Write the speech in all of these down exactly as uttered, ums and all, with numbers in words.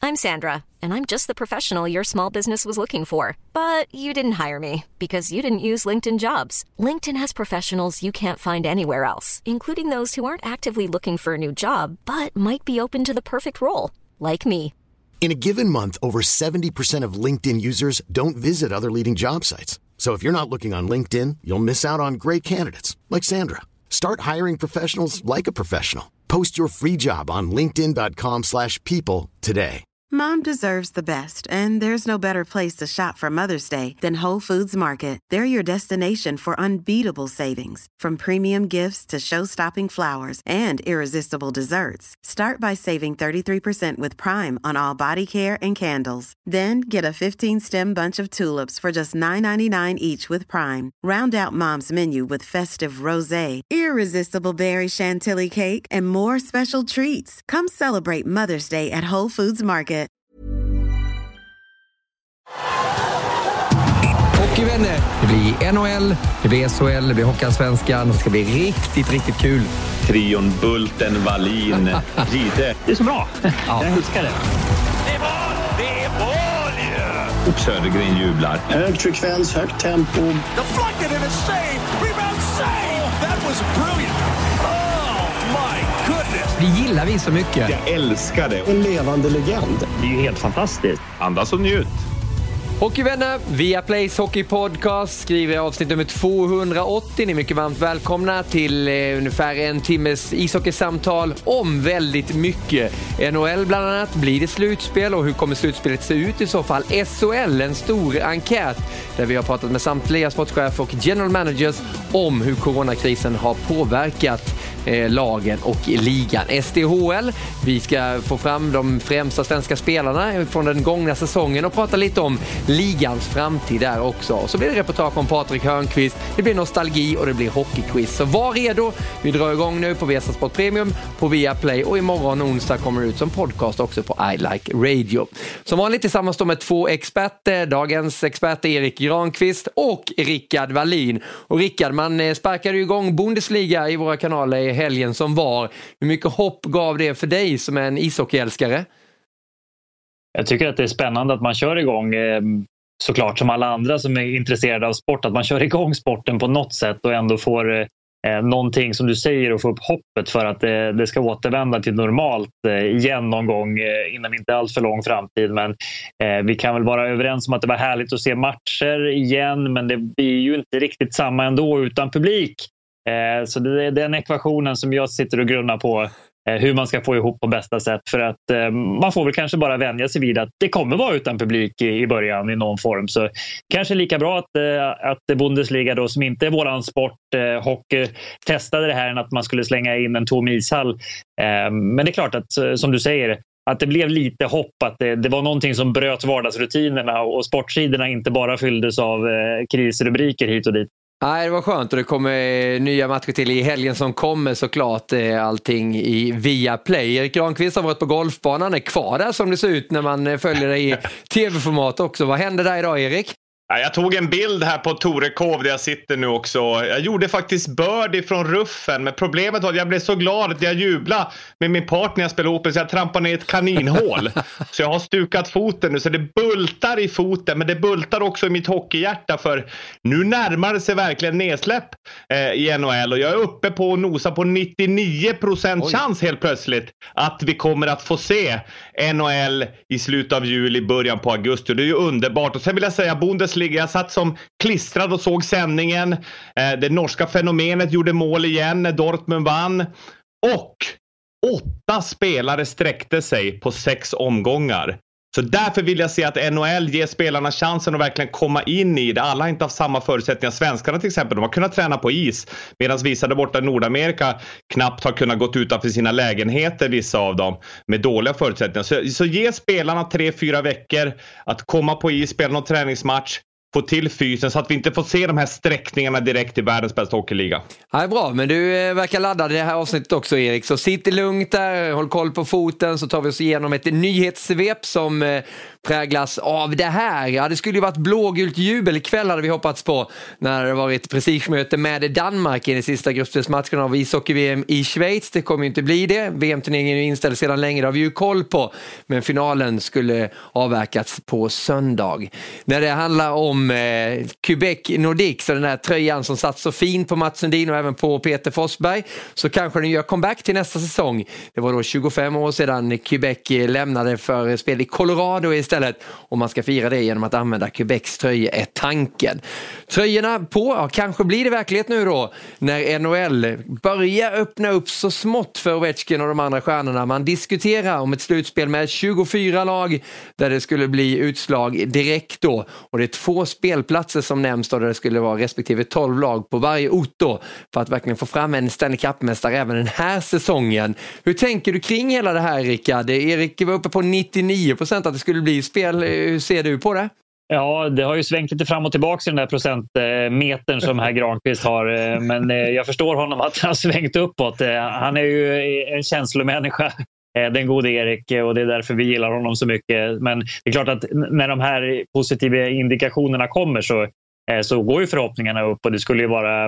I'm Sandra, and I'm just the professional your small business was looking for. But you didn't hire me because you didn't use LinkedIn Jobs. LinkedIn has professionals you can't find anywhere else, including those who aren't actively looking for a new job, but might be open to the perfect role, like me. In a given month, over seventy percent of LinkedIn users don't visit other leading job sites. So if you're not looking on LinkedIn, you'll miss out on great candidates like Sandra. Start hiring professionals like a professional. Post your free job on linkedin dot com slash people today. Mom deserves the best, and there's no better place to shop for Mother's Day than Whole Foods Market. They're your destination for unbeatable savings, from premium gifts to show-stopping flowers and irresistible desserts. Start by saving thirty-three percent with Prime on all body care and candles. Then get a fifteen-stem bunch of tulips for just nine ninety-nine each with Prime. Round out Mom's menu with festive rosé, irresistible berry chantilly cake, and more special treats. Come celebrate Mother's Day at Whole Foods Market. Hockeyvänner, det blir N H L, det blir S H L, det blir Hockeyallsvenskan. Det ska bli riktigt, riktigt kul. Trion Bulten, Wallin, Gide. Det är så bra. Ja. Jag älskar det. Det är mål! Det är mål ju! Och Södergren jublar. Hög frekvens, högt tempo. Deflected in a save! Rebound save! That was brilliant! Oh my goodness! Det gillar vi så mycket. Jag älskar det. En levande legend. Det är ju helt fantastiskt. Andas och njut. Hockeyvänner, Viaplays hockeypodcast skriver avsnitt nummer tvåhundraåttio. Ni är mycket varmt välkomna till eh, ungefär en timmes ishockeysamtal om väldigt mycket. N H L bland annat, blir det slutspel och hur kommer slutspelet se ut i så fall? S H L, en stor enkät där vi har pratat med samtliga sportchefer och general managers om hur coronakrisen har påverkat eh, lagen och ligan. S D H L, vi ska få fram de främsta svenska spelarna från den gångna säsongen och prata lite om ligans framtid där också. Så blir det reportage om Patrik Hörnqvist, det blir nostalgi och det blir hockeyquiz. Så var redo, vi drar igång nu på Viasat Sport Premium, på Viaplay och imorgon onsdag kommer det ut som podcast också på I Like Radio. Som vanligt tillsammans med två experter, dagens experter Erik Granqvist och Rickard Wallin. Och Rickard, man sparkade ju igång Bundesliga i våra kanaler i helgen som var. Hur mycket hopp gav det för dig som en ishockeyälskare? Jag tycker att det är spännande att man kör igång, såklart som alla andra som är intresserade av sport, att man kör igång sporten på något sätt och ändå får eh, någonting som du säger och få upp hoppet för att det, det ska återvända till normalt eh, igen någon gång eh, inom inte alls för lång framtid. Men eh, vi kan väl vara överens om att det var härligt att se matcher igen, men det blir ju inte riktigt samma ändå utan publik. Eh, så det är den ekvationen som jag sitter och grunnar på. Hur man ska få ihop på bästa sätt, för att eh, man får väl kanske bara vänja sig vid att det kommer vara utan publik i, i början i någon form. Så kanske lika bra att, eh, att Bundesliga då, som inte är våran sport, eh, hockey, testade det här än att man skulle slänga in en tom ishall. Eh, men det är klart att, som du säger, att det blev lite hopp, att det, det var någonting som bröt vardagsrutinerna och sportsidorna inte bara fylldes av eh, krisrubriker hit och dit. Nej, det var skönt och det kommer nya matcher till i helgen som kommer såklart, allting i Viaplay. Erik Granqvist har varit på golfbanan, är kvar där som det ser ut när man följer det i tv-format också. Vad händer där idag, Erik? Jag tog en bild här på Torekov där jag sitter nu också. Jag gjorde faktiskt birdie från ruffen. Men problemet var att jag blev så glad att jag jublade med min partner när jag spelade Open. Så jag trampade ner ett kaninhål. Så jag har stukat foten nu. Så det bultar i foten. Men det bultar också i mitt hockeyhjärta. För nu närmar det sig verkligen nedsläpp eh, i N H L. Och jag är uppe på och nosa på nittionio procent Oj. Chans helt plötsligt. Att vi kommer att få se N H L i slutet av juli, början på augusti. Det är ju underbart. Och sen vill jag säga Bundesliga. Jag satt som klistrad och såg sändningen. Eh, det norska fenomenet gjorde mål igen när Dortmund vann. Och åtta spelare sträckte sig på sex omgångar. Så därför vill jag se att N H L ger spelarna chansen att verkligen komma in i det. Alla har inte haft samma förutsättningar. Svenskarna till exempel, de har kunnat träna på is. Medan vissa där borta i Nordamerika knappt har kunnat gått utanför sina lägenheter, vissa av dem, med dåliga förutsättningar. Så, så ge spelarna tre, fyra veckor att komma på is, spela någon träningsmatch. få till fysen så att vi inte får se de här sträckningarna direkt i världens bästa hockeyliga. Ja, bra, men du eh, verkar laddad i det här avsnittet också, Erik. Så sitt lugnt där, håll koll på foten, så tar vi oss igenom ett nyhetssvep som eh, präglas av det här. Ja, det skulle ju varit blågult jubel ikväll hade vi hoppats på när det varit prestigemöte med Danmark i den sista gruppspelsmatchen av ishockey-V M i Schweiz. Det kommer ju inte bli det. V M-turneringen är inställd sedan länge, det har vi ju koll på. Men finalen skulle avverkats på söndag. När det handlar om eh, Quebec Nordic, så den här tröjan som satt så fint på Mats Sundin och även på Peter Forsberg, så kanske den gör comeback till nästa säsong. Det var då tjugofem år sedan Quebec lämnade för spel i Colorado istället, och man ska fira det genom att använda Quebecs tröja är tanken. Tröjorna på, ja, kanske blir det verklighet nu då när N H L börjar öppna upp så smått för Ovechkin och de andra stjärnorna. Man diskuterar om ett slutspel med tjugofyra lag där det skulle bli utslag direkt då, och det är två spelplatser som nämns då, där det skulle vara respektive tolv lag på varje ort då, för att verkligen få fram en Stanley Cup-mästare även den här säsongen. Hur tänker du kring hela det här, Rickard? Erik var uppe på nittionio procent att det skulle bli spel. Hur ser du på det? Ja, det har ju svängt lite fram och tillbaka i den där procentmetern som herr Granqvist har. Men jag förstår honom att han har svängt uppåt. Han är ju en känslomänniska, den gode Erik, och det är därför vi gillar honom så mycket. Men det är klart att när de här positiva indikationerna kommer så, så går ju förhoppningarna upp, och det skulle ju vara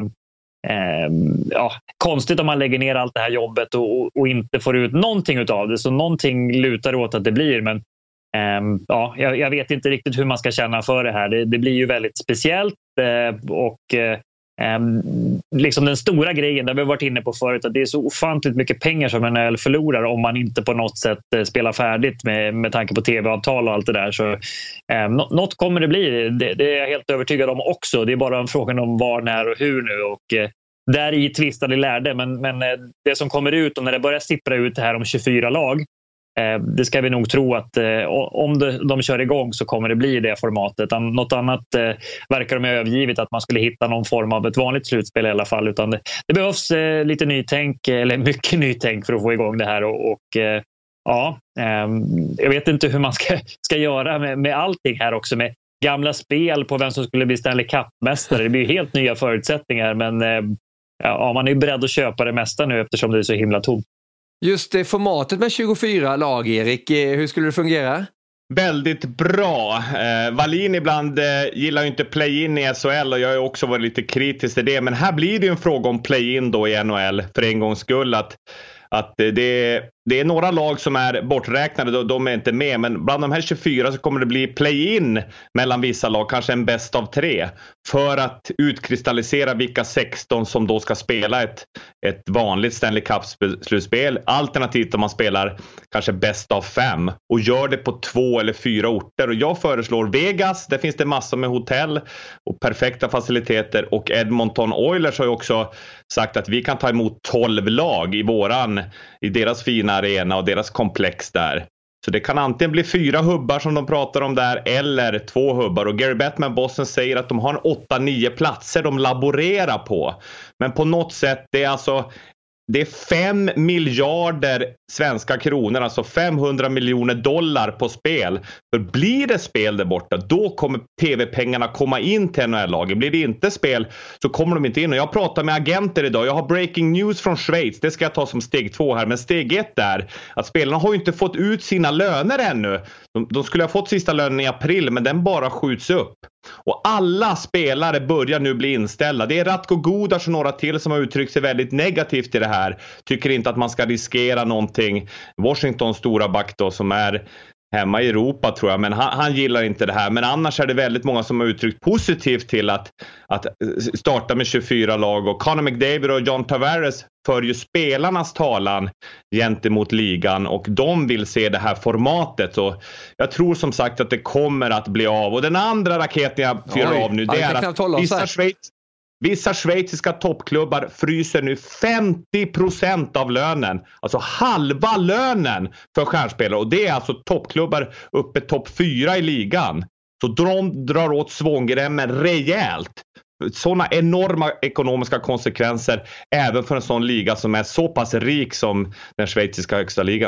eh, ja, konstigt om man lägger ner allt det här jobbet och, och inte får ut någonting utav det. Så någonting lutar åt att det blir, men Um, ja, jag, jag vet inte riktigt hur man ska känna för det här. Det, det blir ju väldigt speciellt uh, och uh, um, liksom den stora grejen, där vi har varit inne på förut, att det är så ofantligt mycket pengar som N H L förlorar om man inte på något sätt uh, spelar färdigt med, med tanke på tv-avtal och allt det där. Så um, något kommer det bli, det, det är jag helt övertygad om också. Det är bara en fråga om var, när och hur nu, och uh, där i tvistade lärde, men, men uh, det som kommer ut, och när det börjar sippra ut det här om tjugofyra lag, det ska vi nog tro att eh, om de, de kör igång så kommer det bli det formatet. Något annat eh, verkar de ha övergivit, att man skulle hitta någon form av ett vanligt slutspel i alla fall. Utan det, det behövs eh, lite nytänk, eller mycket nytänk för att få igång det här. Och, och eh, ja, eh, jag vet inte hur man ska, ska göra med, med allting här också. Med gamla spel på vem som skulle bli Stanley Cup-mästare. Det blir helt nya förutsättningar. Men eh, ja, man är beredd att köpa det mesta nu eftersom det är så himla tomt. Just det, formatet med tjugofyra lag, Erik, hur skulle det fungera? Väldigt bra. Eh, Wallin ibland eh, gillar ju inte play-in i S H L, och jag har också varit lite kritisk till det. Men här blir det ju en fråga om play-in då i N H L för en gångs skull. Att, att det, det är några lag som är borträknade, då, de är inte med. Men bland de här tjugofyra så kommer det bli play-in mellan vissa lag, kanske en bäst av tre. För att utkristallisera vilka sexton som då ska spela ett, ett vanligt Stanley Cup-slutspel. Alternativt om man spelar kanske bäst av fem. Och gör det på två eller fyra orter. Och jag föreslår Vegas, där finns det massor med hotell och perfekta faciliteter. Och Edmonton Oilers har ju också sagt att vi kan ta emot tolv lag i våran, i deras fina arena och deras komplex där. Så det kan antingen bli fyra hubbar som de pratar om där, eller två hubbar. Och Gary Bettman, bossen, säger att de har en åtta nio platser de laborerar på. Men på något sätt, det är alltså det är fem miljarder svenska kronor, alltså femhundra miljoner dollar på spel. För blir det spel där borta, då kommer tv-pengarna komma in till N H L-lagen. Blir det inte spel så kommer de inte in. Och jag pratar med agenter idag. Jag har breaking news från Schweiz. Det ska jag ta som steg två här. Men steg ett är att spelarna har ju inte fått ut sina löner ännu. De, de skulle ha fått sista lönen i april, men den bara skjuts upp. Och alla spelare börjar nu bli inställda. Det är Ratko Gudas och några till som har uttryckt sig väldigt negativt i det här. Tycker inte att man ska riskera någonting. Washingtons stora back då, som är hemma i Europa tror jag, men han, han gillar inte det här. Men annars är det väldigt många som har uttryckt positivt till att, att starta med tjugofyra lag. Och Connor McDavid och John Tavares för ju spelarnas talan gentemot ligan, och de vill se det här formatet. Så jag tror som sagt att det kommer att bli av. Och den andra raketen jag fyrar av nu, det är att vissa, Schweiz, vissa schweiziska toppklubbar fryser nu femtio procent av lönen. Alltså halva lönen för stjärnspelare. Och det är alltså toppklubbar uppe topp fyra i ligan. Så de drar åt svångremmen rejält. Sådana enorma ekonomiska konsekvenser även för en sån liga som är så pass rik som den schweiziska högsta ligan.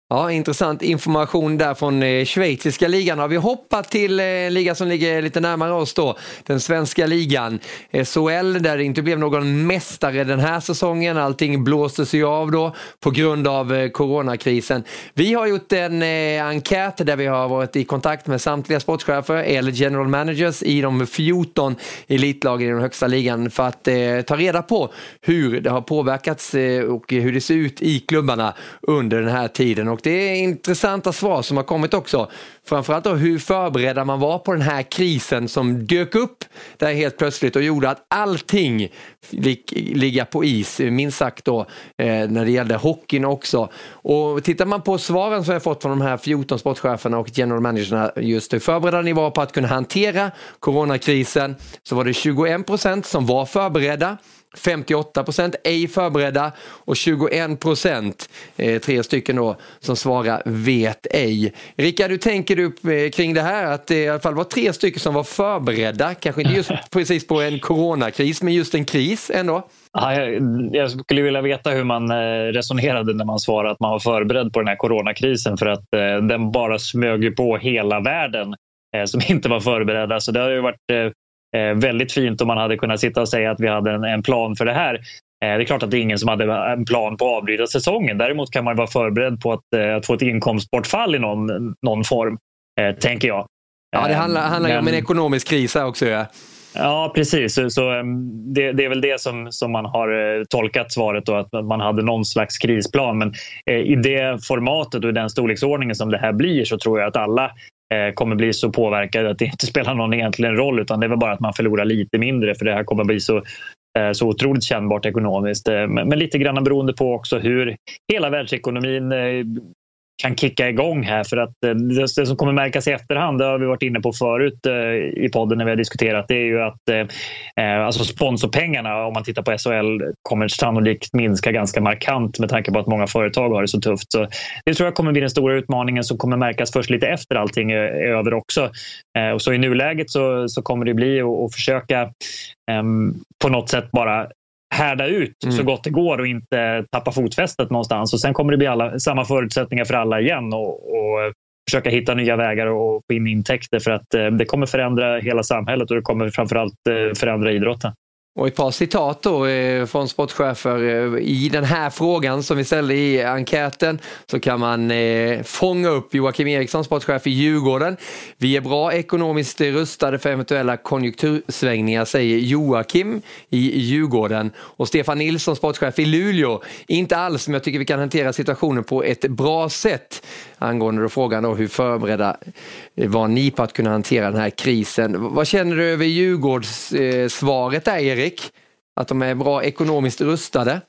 Ja, intressant information där från eh, schweiziska ligan. Har vi hoppat till eh, liga som ligger lite närmare oss då, den svenska ligan. S H L, där det inte blev någon mästare den här säsongen. Allting blåste sig av då på grund av eh, coronakrisen. Vi har gjort en eh, enkät där vi har varit i kontakt med samtliga sportchefer eller general managers i de fjorton elitlagen i den högsta ligan för att eh, ta reda på hur det har påverkats eh, och hur det ser ut i klubbarna under den här tiden. Och det är intressanta svar som har kommit också. Framförallt då hur förberedda man var på den här krisen som dök upp där helt plötsligt och gjorde att allting fick ligga på is, minst sagt då, eh, när det gällde hockeyn också. Och tittar man på svaren som jag fått från de här fjorton sportcheferna och general managerna, just hur förberedda ni var på att kunna hantera coronakrisen, så var det tjugoen procent som var förberedda, femtioåtta procent ej förberedda och tjugoen procent, eh, tre stycken då, som svarar vet ej. Rickard, hur tänker du eh, kring det här? Att det i alla fall var tre stycken som var förberedda, kanske inte just precis på en coronakris, men just en kris ändå. Ja, jag, jag skulle vilja veta hur man resonerade när man svarade att man var förberedd på den här coronakrisen, för att eh, den bara smög på hela världen eh, som inte var förberedda. Så det har ju varit eh, väldigt fint om man hade kunnat sitta och säga att vi hade en, en plan för det här. Eh, det är klart att det är ingen som hade en plan på att avbryta säsongen. Däremot kan man vara förberedd på att, eh, att få ett inkomstbortfall i någon, någon form, eh, tänker jag. Ja, det handlar, handlar ju Men... om en ekonomisk kris här också, ja. Ja, precis. Så, så det, det är väl det som, som man har tolkat svaret då, att man hade någon slags krisplan. Men eh, i det formatet och i den storleksordningen som det här blir, så tror jag att alla eh, kommer bli så påverkade att det inte spelar någon egentligen roll, utan det är väl bara att man förlorar lite mindre, för det här kommer bli så, eh, så otroligt kännbart ekonomiskt. Eh, men, men lite grann beroende på också hur hela världsekonomin eh, kan kicka igång här, för att det, det som kommer märkas i efterhand, det har vi varit inne på förut eh, i podden när vi har diskuterat, det är ju att eh, alltså sponsorpengarna, om man tittar på S H L, kommer sannolikt minska ganska markant med tanke på att många företag har det så tufft. Så det tror jag kommer bli den stora utmaningen som kommer märkas först lite efter allting är, är över också. Eh, och så i nuläget så, så kommer det bli att försöka eh, på något sätt bara härda ut mm. så gott det går och inte tappa fotfästet någonstans. Och sen kommer det bli alla, samma förutsättningar för alla igen och, och försöka hitta nya vägar och få in intäkter, för att eh, det kommer förändra hela samhället och det kommer framförallt eh, förändra idrotten. Och ett par citat då eh, från sportchefer eh, i den här frågan som vi ställde i enkäten, så kan man eh, fånga upp Joakim Eriksson, sportchef i Djurgården. Vi är bra ekonomiskt rustade för eventuella konjunktursvängningar, säger Joakim i Djurgården. Och Stefan Nilsson, sportchef i Luleå, inte alls, men jag tycker vi kan hantera situationen på ett bra sätt. Angående då frågan då, hur förberedda var ni på att kunna hantera den här krisen? Vad känner du över Djurgårds eh, svaret där, Erik? Att de är bra ekonomiskt rustade?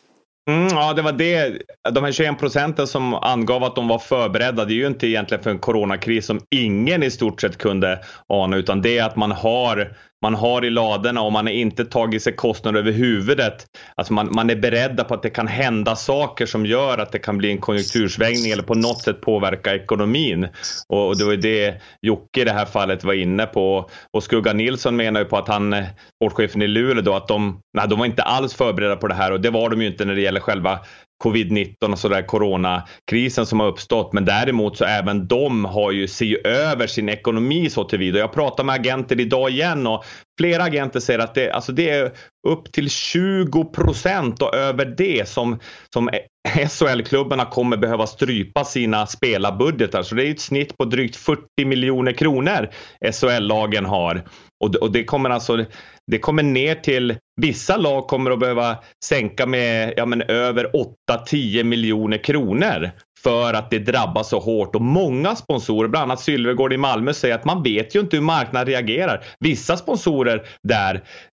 Mm, ja, det var det. De här tjugoen procenten som angav att de var förberedda, det är ju inte egentligen för en coronakris som ingen i stort sett kunde ana, utan det är att man har man har i ladorna och man har inte tagit sig kostnader över huvudet. Alltså man, man är beredda på att det kan hända saker som gör att det kan bli en konjunktursvängning eller på något sätt påverka ekonomin. Och, och det var det Jocke i det här fallet var inne på. Och Skugga Nilsson menar ju på att han, sportchefen i Luleå då, att de, nej, de var inte alls förberedda på det här, och det var de ju inte när det gäller själva covid nitton och sådär coronakrisen som har uppstått. Men däremot så även de har ju se över sin ekonomi så tillvida. Jag pratar med agenter idag igen och flera agenter säger att det, alltså det är upp till tjugo procent och över det som, som S H L-klubbarna kommer behöva strypa sina spelarbudgetar. Så det är ett snitt på drygt fyrtio miljoner kronor S H L-lagen har. Och, och det kommer alltså det kommer ner till, vissa lag kommer att behöva sänka med ja, men över åtta till tio miljoner kronor för att det drabbar så hårt. Och många sponsorer, bland annat Sylvegård i Malmö, säger att man vet ju inte hur marknaden reagerar. Vissa sponsorer där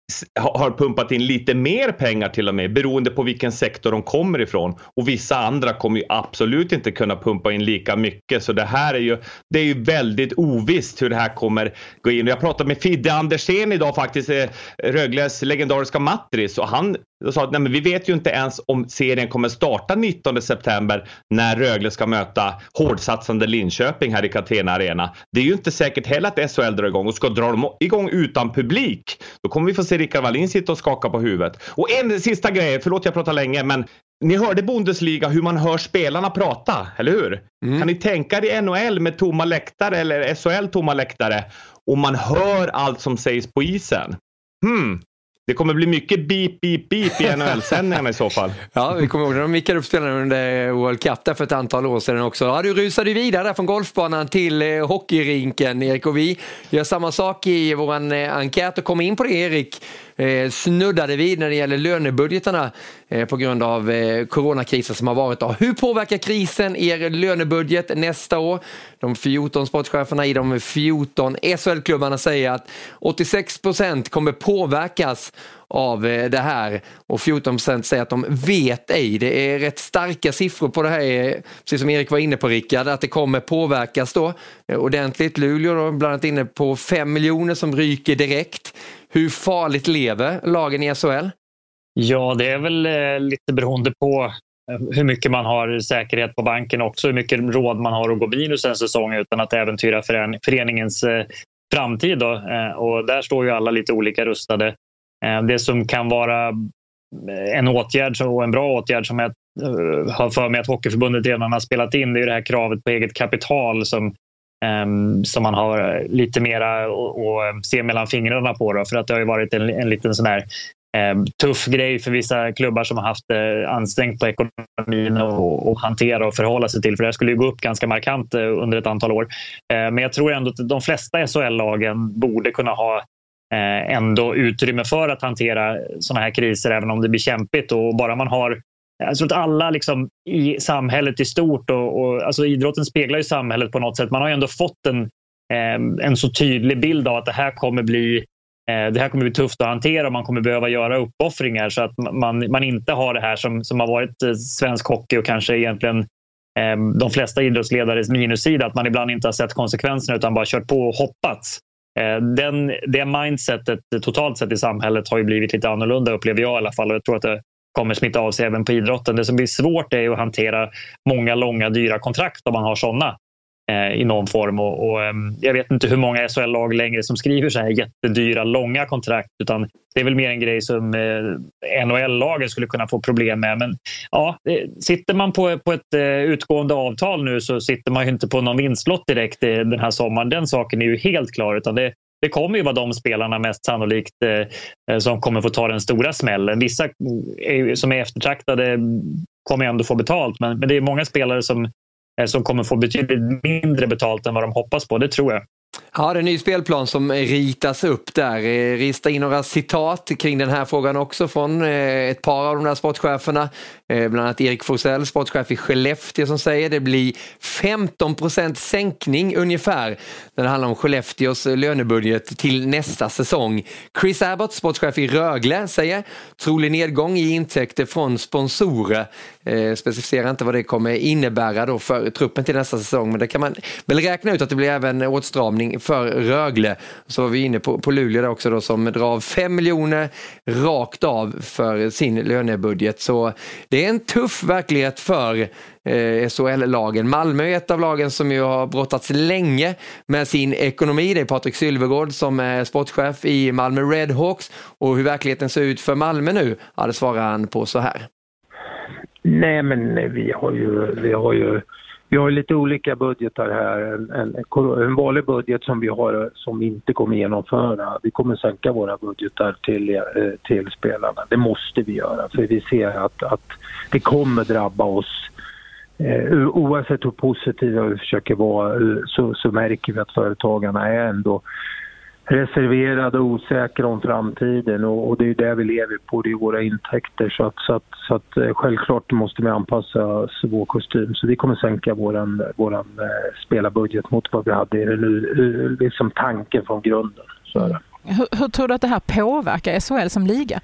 har pumpat in lite mer pengar till och med, beroende på vilken sektor de kommer ifrån, och vissa andra kommer ju absolut inte kunna pumpa in lika mycket. Så det här är ju, det är ju väldigt ovisst hur det här kommer gå in. Jag pratade med Fidde Andersen idag faktiskt, Rögles legendariska Matris, och han sa att nej, men vi vet ju inte ens om serien kommer starta nittonde september när Rögle ska möta hårdsatsande Linköping här i Catena Arena. Det är ju inte säkert heller att S H L drar igång, och ska dra dem igång utan publik, då kommer vi få se ser Rickard Wallin sitta och skaka på huvudet. Och en sista grej, förlåt jag pratar länge, men ni hörde Bundesliga hur man hör spelarna prata, eller hur? Mm. Kan ni tänka er N H L med tomma läktare eller S H L tomma läktare och man hör allt som sägs på isen? Hmm. Det kommer bli mycket beep, beep, beep i N H L-sändningarna i så fall. Ja, vi kommer ihåg när de mickade upp spelarna under World Cup där för ett antal år sedan också. Ja, du rusade vidare där från golfbanan till eh, hockeyrinken, Erik. Och vi gör samma sak i vår eh, enkät och kommer in på det, Erik. Eh, snuddade vi när det gäller lönebudgetarna eh, på grund av eh, coronakrisen som har varit. Då. Hur påverkar krisen er lönebudget nästa år? De fjorton sportcheferna i de fjorton S H L-klubbarna säger att åttiosex procent kommer påverkas av eh, det här och fjorton procent säger att de vet ej. Det är rätt starka siffror på det här, precis som Erik var inne på, Rickard, att det kommer påverkas då eh, ordentligt. Luleå då, bland annat inne på fem miljoner som ryker direkt. Hur farligt lever lagen i S H L? Ja, det är väl eh, lite beroende på hur mycket man har säkerhet på banken också, hur mycket råd man har att gå minus en säsong utan att äventyra förän- föreningens eh, framtid. Då. Eh, och där står ju alla lite olika rustade. Eh, det som kan vara en åtgärd och en bra åtgärd som jag eh, har för mig att Hockeyförbundet redan har spelat in, det är ju det här kravet på eget kapital som Um, som man har lite mera att se mellan fingrarna på då, för att det har ju varit en, en liten sån här um, tuff grej för vissa klubbar som har haft uh, ansträngt på ekonomin och, och hantera och förhålla sig till, för det här skulle ju gå upp ganska markant uh, under ett antal år. Uh, men jag tror ändå att de flesta S H L-lagen borde kunna ha uh, ändå utrymme för att hantera såna här kriser även om det blir kämpigt, och bara man har, jag tror att alla liksom i samhället i stort och, och alltså idrotten speglar ju samhället på något sätt. Man har ju ändå fått en, eh, en så tydlig bild av att det här kommer bli eh, det här kommer bli tufft att hantera och man kommer behöva göra uppoffringar, så att man, man inte har det här som, som har varit eh, svensk hockey och kanske egentligen eh, de flesta idrottsledares minussida, att man ibland inte har sett konsekvenserna utan bara kört på och hoppats. Eh, den, det mindsetet totalt sett i samhället har ju blivit lite annorlunda, upplever jag i alla fall, och jag tror att det kommer smitta av sig även på idrotten. Det som blir svårt är att hantera många långa dyra kontrakt om man har sådana eh, i någon form. Och, och, eh, jag vet inte hur många S H L-lag längre som skriver så här jättedyra långa kontrakt, utan det är väl mer en grej som eh, N H L-lagen skulle kunna få problem med. Men ja, eh, sitter man på, på ett eh, utgående avtal nu så sitter man ju inte på någon vinstlott direkt eh, den här sommaren. Den saken är ju helt klar, utan det Det kommer ju vara de spelarna mest sannolikt eh, som kommer få ta den stora smällen. Vissa är, som är eftertraktade kommer ändå få betalt. Men, men det är många spelare som, eh, som kommer få betydligt mindre betalt än vad de hoppas på. Det tror jag. Ja, det är en ny spelplan som ritas upp där. Rista in några citat kring den här frågan också från ett par av de där sportcheferna. Bland annat Erik Forsell, sportchef i Skellefteå, som säger det blir femton procent sänkning ungefär när det handlar om Skellefteås lönebudget till nästa säsong. Chris Abbott, sportchef i Rögle, säger trolig nedgång i intäkter från sponsorer. Eh, specificerar inte vad det kommer innebära då för truppen till nästa säsong, men det kan man väl räkna ut att det blir även åtstramning för Rögle. Så var vi inne på, på Luleå där också då, som drar av fem miljoner rakt av för sin lönebudget. Så det är en tuff verklighet för eh, S H L-lagen. Malmö är ett av lagen som ju har brottats länge med sin ekonomi. Det är Patrik Sylvegård som är sportchef i Malmö Redhawks, och hur verkligheten ser ut för Malmö nu, ja, det svarar han på så här. Nej, men vi har ju, vi har ju vi har lite olika budgetar här. En, en, en vanlig budget som vi har som vi inte kommer genomföra. Vi kommer sänka våra budgetar till, till spelarna. Det måste vi göra, för vi ser att, att det kommer drabba oss. Eh, oavsett hur positiva vi försöker vara, så, så märker vi att företagarna är ändå reserverade och osäkra om framtiden, och, och det är det vi lever på, det är våra intäkter, så att, så att, så att självklart måste vi anpassa vår kostym, så vi kommer sänka våran, våran eh, spelarbudget mot vad vi hade i nu, liksom tanken från grunden. Så är det. Hur, hur tror du att det här påverkar S H L som liga?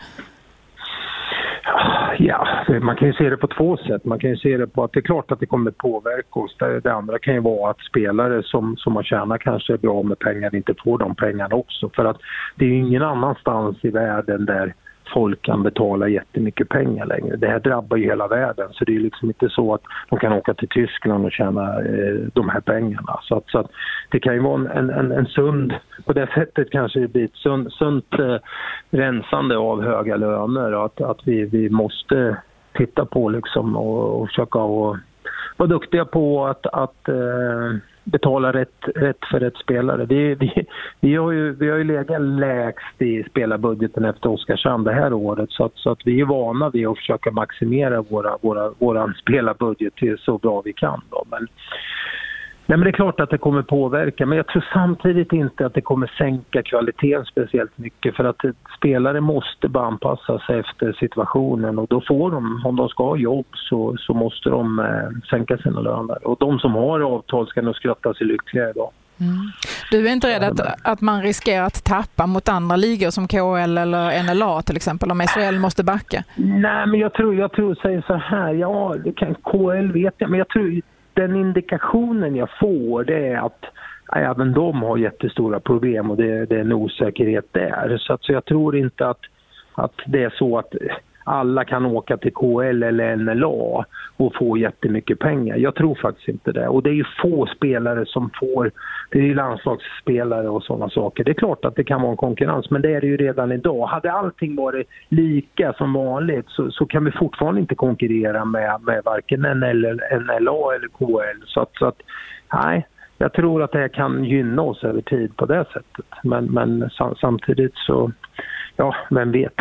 Ja, man kan ju se det på två sätt. Man kan ju se det på att det är klart att det kommer påverka oss. Det andra kan ju vara att spelare som, som har tjänat kanske bra med pengar inte får de pengarna också. För att det är ju ingen annanstans i världen där folk kan betala jättemycket pengar längre. Det här drabbar ju hela världen, så det är liksom inte så att de kan åka till Tyskland och tjäna eh, de här pengarna. Så att, så att det kan ju vara en, en, en sund, på det sättet kanske det blir ett sund, sunt eh, rensande av höga löner. Att, att vi, vi måste titta på liksom och, och försöka och vara duktiga på att, att eh, betala rätt, rätt för rätt spelare. Vi, vi, vi, har ju, vi har ju legat lägst i spelarbudgeten efter Oskarshamn det här året. Så att, så att vi är vana vid att försöka maximera våra, våra, våran spelarbudget till så bra vi kan. Då. Men, nej, men det är klart att det kommer påverka. Men jag tror samtidigt inte att det kommer sänka kvaliteten speciellt mycket. För att spelare måste bara anpassa sig efter situationen. Och då får de, om de ska ha jobb så, så måste de eh, sänka sina löner. Och de som har avtal ska nog skratta sig lyckliga idag. Mm. Du är inte rädd att, att man riskerar att tappa mot andra ligor som K L eller N L A till exempel, om S H L måste backa? Nej, men jag tror, jag tror säger så här. Ja, det kan, K L vet jag, men jag tror den indikationen jag får det är att även de har jättestora problem och det, det är en osäkerhet där. Så, att, så jag tror inte att, att det är så att alla kan åka till K L eller N L A och få jättemycket pengar. Jag tror faktiskt inte det. Och det är ju få spelare som får, det är ju landslagsspelare och sådana saker. Det är klart att det kan vara en konkurrens, men det är det ju redan idag. Hade allting varit lika som vanligt så, så kan vi fortfarande inte konkurrera med, med varken N L A eller K L. Så att, så att nej, jag tror att det kan gynna oss över tid på det sättet. Men, men samtidigt så, ja, vem vet.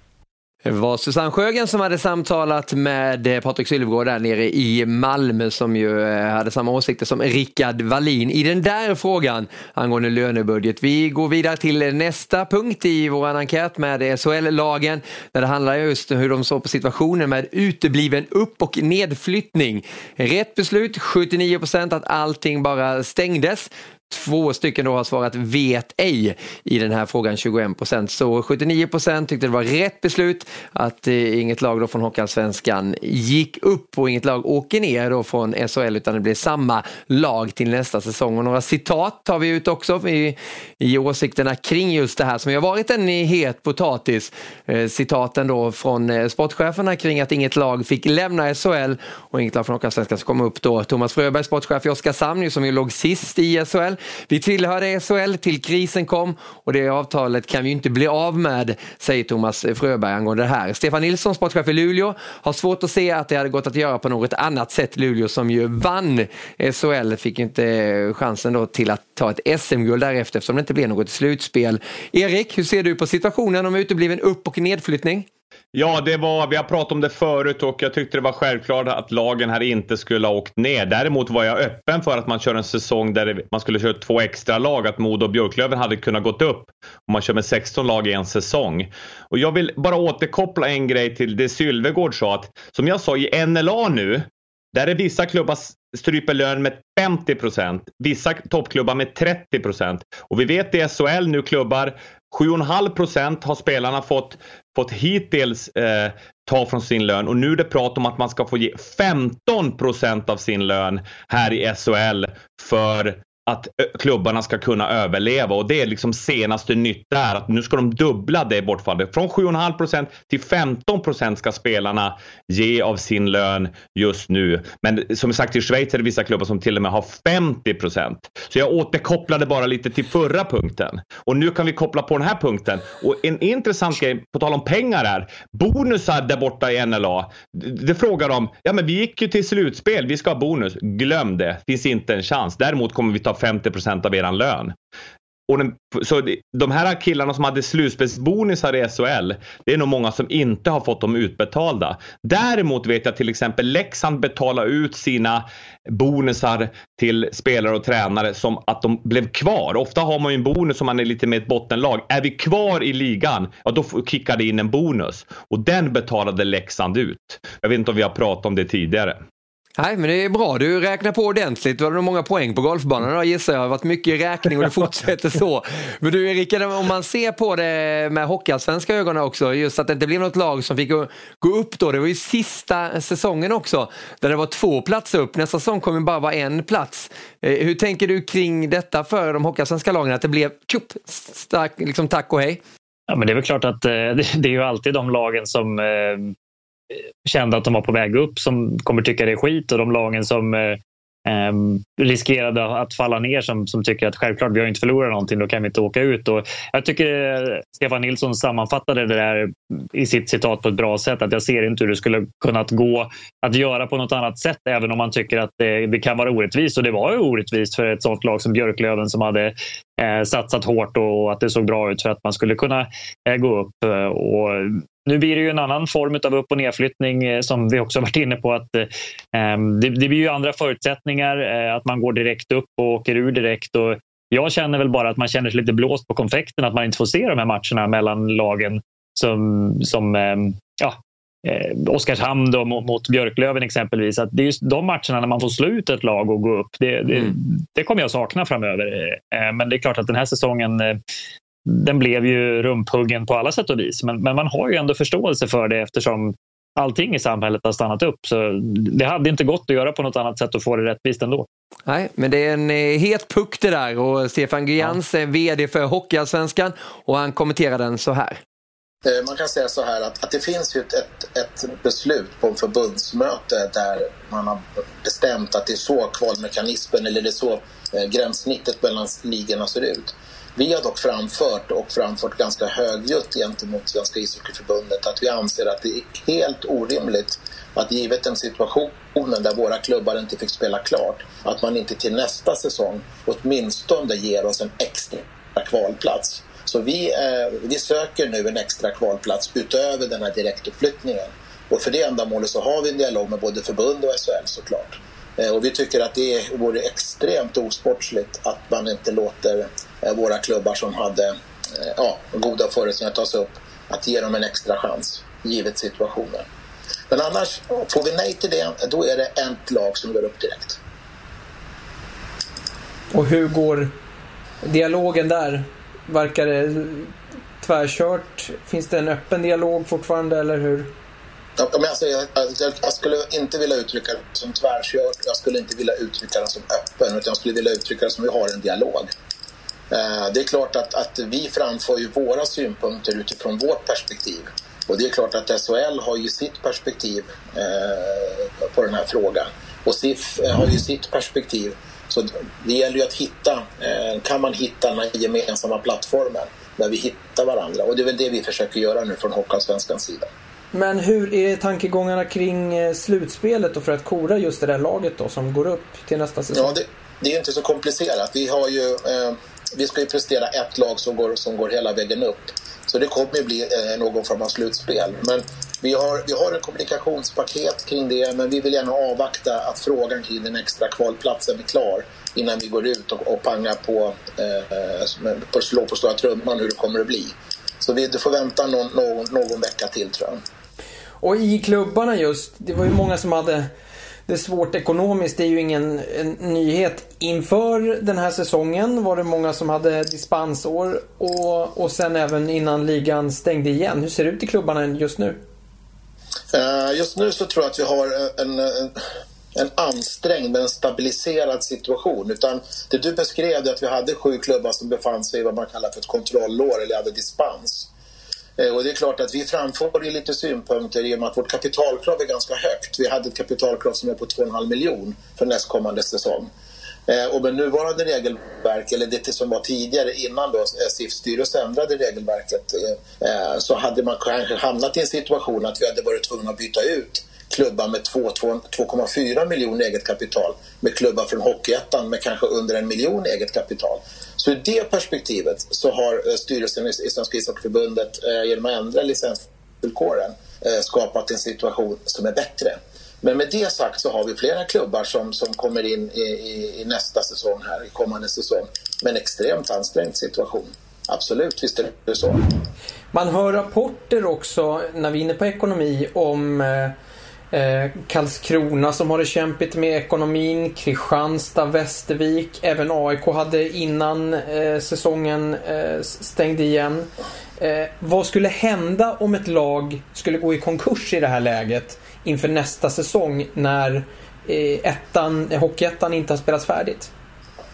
Det var Susanne Sjögren som hade samtalat med Patrik Sylvegård där nere i Malmö, som ju hade samma åsikter som Rickard Wallin i den där frågan angående lönebudget. Vi går vidare till nästa punkt i vår enkät med S H L-lagen, där det handlar just om hur de såg på situationen med utebliven upp- och nedflyttning. Rätt beslut, sjuttionio procent, att allting bara stängdes. Två stycken då har svarat vet ej i den här frågan, tjugoen procent. Så sjuttionio procent tyckte det var rätt beslut att eh, inget lag då från Hockeyallsvenskan gick upp och inget lag åker ner då från S H L, utan det blir samma lag till nästa säsong. Och några citat tar vi ut också i, i åsikterna kring just det här som har varit en het potatis. Eh, citaten då från eh, sportcheferna kring att inget lag fick lämna S H L och inget lag från Hockeyallsvenskan ska komma upp då. Thomas Fröberg, sportchef i Oskarshamn, som ju låg sist i S H L. Vi tillhörde S H L till krisen kom och det avtalet kan vi inte bli av med, säger Thomas Fröberg angående det här. Stefan Nilsson, sportchef i Luleå, har svårt att se att det hade gått att göra på något annat sätt. Luleå som ju vann S H L fick inte chansen då till att ta ett S M-guld därefter eftersom det inte blev något slutspel. Erik, hur ser du på situationen om utebliven upp- och nedflyttning? Ja, det var, vi har pratat om det förut och jag tyckte det var självklart att lagen här inte skulle ha åkt ner. Däremot var jag öppen för att man kör en säsong där man skulle köra två extra lag, att Modo och Björklöven hade kunnat gått upp om man kör med sexton lag i en säsong. Och jag vill bara återkoppla en grej till det Sylvegård sa, att som jag sa i N L A nu, där är vissa klubbar stryper lön med femtio procent, vissa toppklubbar med trettio procent. Och vi vet i S H L nu klubbar, sju komma fem procent har spelarna fått, fått hittills eh, ta från sin lön. Och nu är det prat om att man ska få ge femton procent av sin lön här i S H L för att klubbarna ska kunna överleva. Och det är liksom senaste nytt där, att nu ska de dubbla det bortfallet. Från sju komma fem procent till femton procent ska spelarna ge av sin lön just nu. Men som sagt, i Schweiz är det vissa klubbar som till och med har femtio procent. Så jag återkopplade bara lite till förra punkten. Och nu kan vi koppla på den här punkten. Och en intressant grej, på tal om pengar är, bonusar där borta i N L A. Det frågar de, ja men vi gick ju till slutspel, vi ska ha bonus. Glöm det, finns inte en chans. Däremot kommer vi ta femtio procent av eran lön. Och den, så de här killarna som hade slutspelsbonusar i S H L, det är nog många som inte har fått dem utbetalda. Däremot vet jag till exempel Leksand betalar ut sina bonusar till spelare och tränare som att de blev kvar. Ofta har man ju en bonus som man är lite med ett bottenlag. Är vi kvar i ligan, ja då kickar det in en bonus. Och den betalade Leksand ut. Jag vet inte om vi har pratat om det tidigare. Nej, men det är bra. Du räknar på ordentligt. Du har nog många poäng på golfbanan. Jag gissar jag har varit mycket räkning och det fortsätter så. Men du Erik, om man ser på det med hockeyallsvenska ögonen också, just att det inte blev något lag som fick gå upp då. Det var ju sista säsongen också, där det var två platser upp. Nästa säsong kommer bara vara en plats. Hur tänker du kring detta för de hockeyallsvenska lagen? Att det blev tjup, stark, liksom tack och hej? Ja, men det är väl klart att eh, det, det är ju alltid de lagen som... Eh, kände att de var på väg upp som kommer tycka det är skit, och de lagen som eh, eh, riskerade att falla ner som, som tycker att självklart vi har inte förlorat någonting, då kan vi inte åka ut. Och jag tycker eh, Stefan Nilsson sammanfattade det där i sitt citat på ett bra sätt, att jag ser inte hur det skulle kunnat gå att göra på något annat sätt, även om man tycker att det, det kan vara orättvist, och det var ju orättvist för ett sånt lag som Björklöven som hade eh, satsat hårt och att det såg bra ut för att man skulle kunna eh, gå upp. Och nu blir det ju en annan form av upp- och nedflyttning eh, som vi också varit inne på, att eh, det, det blir ju andra förutsättningar, eh, att man går direkt upp och åker ur direkt, och jag känner väl bara att man känner sig lite blåst på konfekten att man inte får se de här matcherna mellan lagen som, som eh, ja, eh, Oskarshamn då, mot, mot Björklöven exempelvis, att det är just de matcherna när man får slå ut ett lag och gå upp, det, det, mm. det kommer jag sakna framöver, eh, men det är klart att den här säsongen eh, den blev ju rumphuggen på alla sätt och vis, men, men man har ju ändå förståelse för det eftersom allting i samhället har stannat upp, så det hade inte gått att göra på något annat sätt och få det rättvist ändå. Nej, men det är en eh, het puck det där, och Stefan Gyans är vd för Hockeyallsvenskan och han kommenterar den så här. Man kan säga så här att, att det finns ju ett, ett, ett beslut på en förbundsmöte där man har bestämt att det är så kvalmekanismen eller det är så eh, gränssnittet mellan ligorna ser ut. Vi har dock framfört och framfört ganska högljutt gentemot Svenska ishockeyförbundet att vi anser att det är helt orimligt att givet den situationen där våra klubbar inte fick spela klart, att man inte till nästa säsong åtminstone ger oss en extra kvalplats. Så vi, eh, vi söker nu en extra kvalplats utöver den här direktuppflyttningen. Och för det ändamålet så har vi en dialog med både förbund och S H L såklart. Eh, och vi tycker att det vore extremt osportsligt att man inte låter eh, våra klubbar som hade eh, ja, goda förutsättningar att ta sig upp, att ge dem en extra chans givet situationen. Men annars, får vi nej till det, då är det ett lag som går upp direkt. Och hur går dialogen där? Verkar det tvärkört? Finns det en öppen dialog fortfarande, eller hur? Ja, men alltså, jag, jag, jag skulle inte vilja uttrycka det som tvärkört. Jag skulle inte vilja uttrycka det som öppen, utan jag skulle vilja uttrycka det som vi har en dialog. Eh, det är klart att, att vi framför ju våra synpunkter utifrån vårt perspektiv. Och det är klart att S H L har ju sitt perspektiv eh, på den här frågan. Och S I F eh, har ju sitt perspektiv. Så det gäller ju att hitta, eh, kan man hitta den här gemensamma plattformen där vi hittar varandra. Och det är väl det vi försöker göra nu från Hockeyallsvenskans sida. Men hur är tankegångarna kring eh, slutspelet och för att kora just det där laget då som går upp till nästa säsong? Ja, det, det är inte så komplicerat. Vi, har ju, eh, vi ska ju prestera ett lag som går, som går hela vägen upp. Så det kommer ju bli eh, någon form av slutspel. Men vi har, vi har en kommunikationspaket kring det, men vi vill gärna avvakta att frågan kring den extra kvalplatsen blir klar innan vi går ut och, och pangar på, eh, på slå på stora trumman hur det kommer att bli. Så vi får vänta någon, någon, någon vecka till, tror jag. Och i klubbarna just, det var ju många som hade det svårt ekonomiskt. Det är ju ingen en nyhet. Inför den här säsongen var det många som hade dispensår och, och sen även innan ligan stängde igen. Hur ser det ut i klubbarna just nu? Uh, just nu så tror jag att vi har en, en, en ansträngd men en stabiliserad situation. Utan det du beskrev är att vi hade sju klubbar som befann sig i vad man kallar för ett kontrollår eller hade dispens. Och det är klart att vi framför ju lite synpunkter i och med att vårt kapitalkrav är ganska högt. Vi hade ett kapitalkrav som är på två komma fem miljoner för nästkommande säsong. Och med nuvarande regelverk, eller det som var tidigare innan då S I F-styrelsen ändrade regelverket, så hade man kanske hamnat i en situation att vi hade varit tvungna att byta ut klubbar med två komma fyra miljoner eget kapital med klubbar från Hockeyettan med kanske under en miljon eget kapital. Så i det perspektivet så har styrelsen i Svenska ishockeyförbundet genom att ändra licensvillkoren skapat en situation som är bättre. Men med det sagt så har vi flera klubbar som, som kommer in i, i, i nästa säsong här, i kommande säsong, med en extremt ansträngd situation. Absolut, visst är det så. Man hör rapporter också, när vi är inne på ekonomi, om eh, Karlskrona som har det kämpigt med ekonomin, Kristianstad, Västervik, även A I K hade innan eh, säsongen eh, stängde igen. Eh, vad skulle hända om ett lag skulle gå i konkurs i det här läget inför nästa säsong när eh, ettan, Hockeyettan inte har spelats färdigt?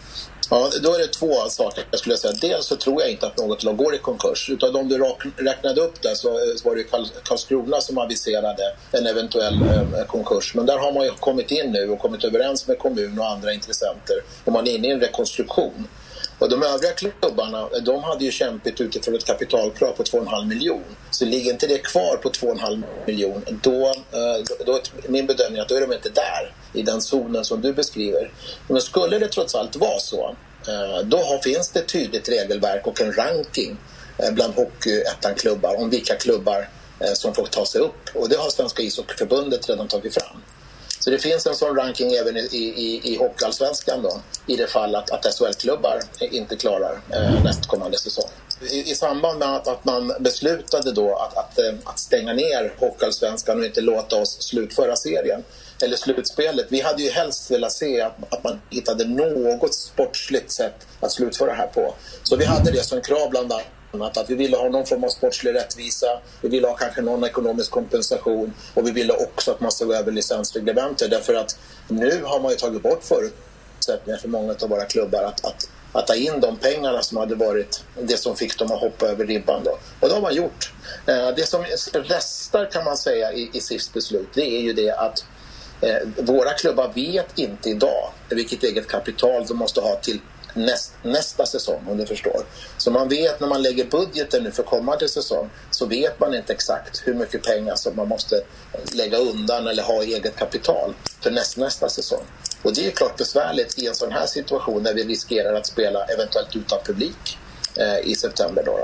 Ja, då är det två saker jag skulle säga. Dels så tror jag inte att något lag går i konkurs. Utav de du räknade upp där så var det Karlskrona som aviserade en eventuell eh, konkurs. Men där har man ju kommit in nu och kommit överens med kommun och andra intressenter. Och man är inne i en rekonstruktion. Och de övriga klubbarna, de hade ju kämpat utifrån ett kapitalkrav på två komma fem miljoner. Så ligger inte det kvar på två komma fem miljoner, då, då, då är min bedömning att då är de inte där i den zonen som du beskriver. Men skulle det trots allt vara så, då har, finns det ett tydligt regelverk och en ranking bland hockeyettan-klubbar om vilka klubbar som får ta sig upp. Och det har Svenska ishockeyförbundet redan tagit fram. Så det finns en sån ranking även i, i, i hockeyallsvenskan då, i det fall att, att S H L-klubbar inte klarar eh, nästkommande säsong. I, I samband med att, att man beslutade då att, att, att stänga ner hockeyallsvenskan och inte låta oss slutföra serien eller slutspelet. Vi hade ju helst velat se att, att man hittade något sportsligt sätt att slutföra det här på. Så vi hade det som krav bland annat. Att vi ville ha någon form av sportslig rättvisa, vi ville ha kanske någon ekonomisk kompensation och vi ville också att man såg över licensreglementer, därför att nu har man ju tagit bort förutsättningar för många av våra klubbar att, att, att ta in de pengarna som hade varit det som fick dem att hoppa över ribban då. Och det har man gjort. Det som restar kan man säga i, i S I Fs beslut, det är ju det att eh, våra klubbar vet inte idag vilket eget kapital de måste ha till Näst, nästa säsong, om du förstår. Så man vet när man lägger budgeten nu för kommande säsong, så vet man inte exakt hur mycket pengar som man måste lägga undan eller ha eget kapital för näst, nästa säsong. Och det är klart besvärligt i en sån här situation där vi riskerar att spela eventuellt utan publik eh, i september då.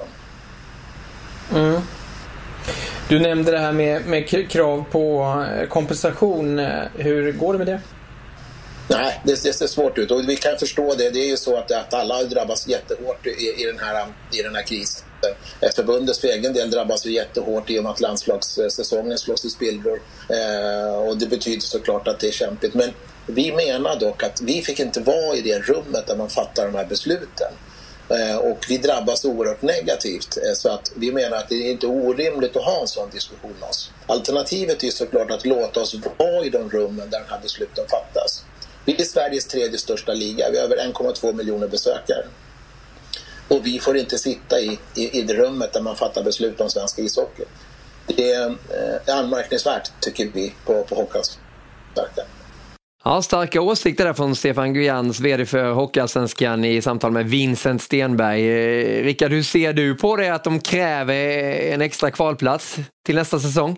då. Mm. Du nämnde det här med, med krav på kompensation. Hur går det med det? Nej, det, det ser svårt ut och vi kan förstå det. Det är ju så att, att alla drabbas jättehårt i, i, den här, i den här krisen. Förbundets för egen del drabbas ju jättehårt i och med att landslagssäsongen slås i spillror. Eh, och det betyder såklart att det är kämpigt. Men vi menar dock att vi fick inte vara i det rummet där man fattar de här besluten. Eh, och vi drabbas oerhört negativt. Eh, så att vi menar att det är inte orimligt att ha en sån diskussion med oss. Alternativet är ju såklart att låta oss vara i de rummen där de här besluten fattas. Vi är Sveriges tredje största liga. Vi har över en komma två miljoner besökare. Och vi får inte sitta i, i, i det rummet där man fattar beslut om svenska ishockey. Det är eh, anmärkningsvärt, tycker vi, på, på Hockeyallsvenskan. Ja, starka åsikter där från Stefan Guyans, vd för Hockeyallsvenskan, i samtal med Vincent Stenberg. Eh, Rickard, hur ser du på det att de kräver en extra kvalplats till nästa säsong?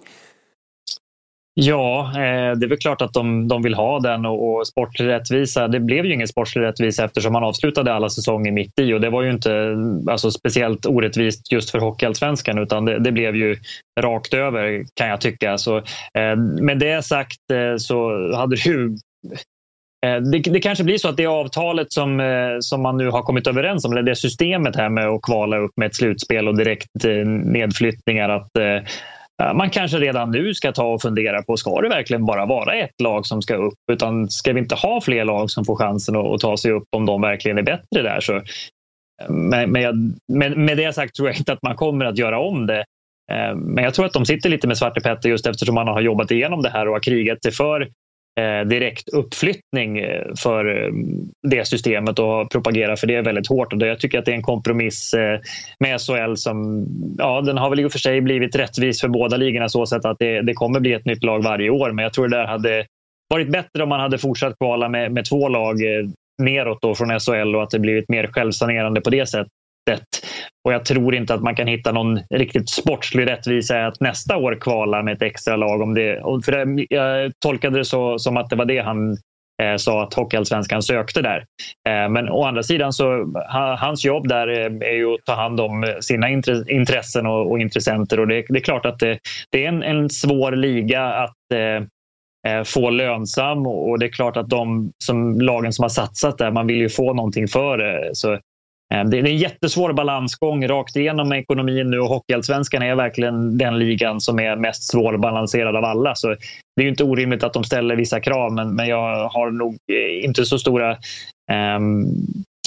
Ja, det är väl klart att de, de vill ha den och, och sportlig rättvisa. Det blev ju ingen sportlig rättvisa eftersom man avslutade alla säsonger mitt i, och det var ju inte alltså, speciellt orättvist just för Hockeyallsvenskan, utan det, det blev ju rakt över, kan jag tycka. Så, eh, med det sagt eh, så hade det ju eh, det, det kanske blir så att det avtalet som, eh, som man nu har kommit överens om, eller det systemet här med att kvala upp med ett slutspel och direkt eh, nedflyttningar, att eh, man kanske redan nu ska ta och fundera på, ska det verkligen bara vara ett lag som ska upp, utan ska vi inte ha fler lag som får chansen att, att ta sig upp om de verkligen är bättre där. Så, med, med, med det sagt tror jag inte att man kommer att göra om det, men jag tror att de sitter lite med Svarte Petter just eftersom man har jobbat igenom det här och har krigat sig för Eh, direkt uppflyttning för eh, det systemet och propagera för det väldigt hårt. Och det, jag tycker att det är en kompromiss eh, med S H L som, ja, den har väl i och för sig blivit rättvis för båda ligorna så sätt att det, det kommer bli ett nytt lag varje år, men jag tror det där hade varit bättre om man hade fortsatt kvala med, med två lag eh, neråt då från S H L och att det blivit mer självsanerande på det sättet. Och jag tror inte att man kan hitta någon riktigt sportslig rättvisa att nästa år kvala med ett extra lag om det. Och för det, jag tolkade det så som att det var det han eh, sa att Hockeyallsvenskan sökte där. Eh, men å andra sidan så ha, hans jobb där är ju att ta hand om sina intressen och, och intressenter, och det, det är klart att det, det är en, en svår liga att eh, få lönsam, och det är klart att de som lagen som har satsat där, man vill ju få någonting för det. Så det är en jättesvår balansgång rakt igenom med ekonomin nu, och Hockeyallsvenskan är verkligen den ligan som är mest svårbalanserad av alla. Så det är ju inte orimligt att de ställer vissa krav, men, men jag har nog inte så stora um,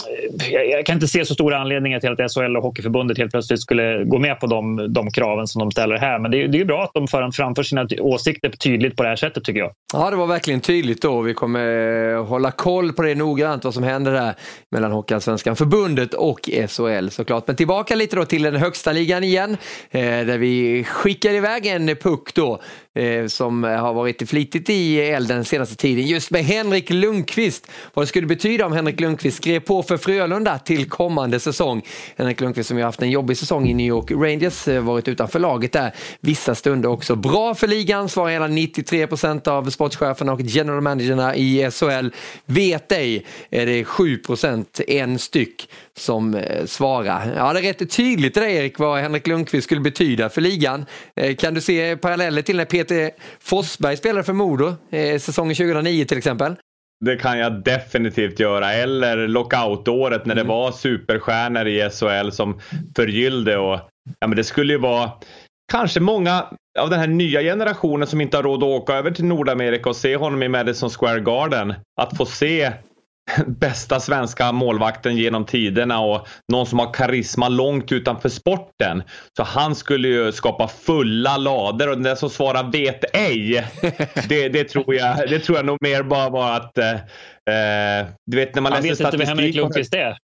jag, jag kan inte se så stora anledningar till att S H L och Hockeyförbundet helt plötsligt skulle gå med på de, de kraven som de ställer här. Men det, det är ju bra att de för, framför sina åsikter tydligt på det här sättet, tycker jag. Ja, det var verkligen tydligt då. Vi kommer hålla koll på det noggrant, vad som händer där mellan Hockeyallsvenskan förbundet och S H L såklart. Men tillbaka lite då till den högsta ligan igen, där vi skickar iväg en puck då som har varit flitigt i elden senaste tiden, just med Henrik Lundqvist. Vad det skulle betyda om Henrik Lundqvist skrev på för Frölunda till kommande säsong. Henrik Lundqvist som ju haft en jobbig säsong i New York Rangers, varit utanför laget där vissa stunder också. Bra för ligan, svarar hela nittiotre procent av sportcheferna och general managerna i S H L. Vet ej, är det sju procent, en styck som svarar. Ja, det är rätt tydligt det där, Erik, vad Henrik Lundqvist skulle betyda för ligan. Kan du se paralleller till när Peter Forsberg spelade för Modo säsongen tjugohundranio till exempel? Det kan jag definitivt göra. Eller lockout-året när det mm. var superstjärnor i S H L som förgyllde. Och, ja, men det skulle ju vara kanske många av den här nya generationen som inte har råd att åka över till Nordamerika och se honom i Madison Square Garden. Att få se bästa svenska målvakten genom tiderna och någon som har karisma långt utanför sporten. Så han skulle ju skapa fulla lader, och den där som svarar vet ej. Det, det, tror, jag, det tror jag nog mer bara var att eh, du vet när man han läser vet statistik. Inte vem Lundqvist är.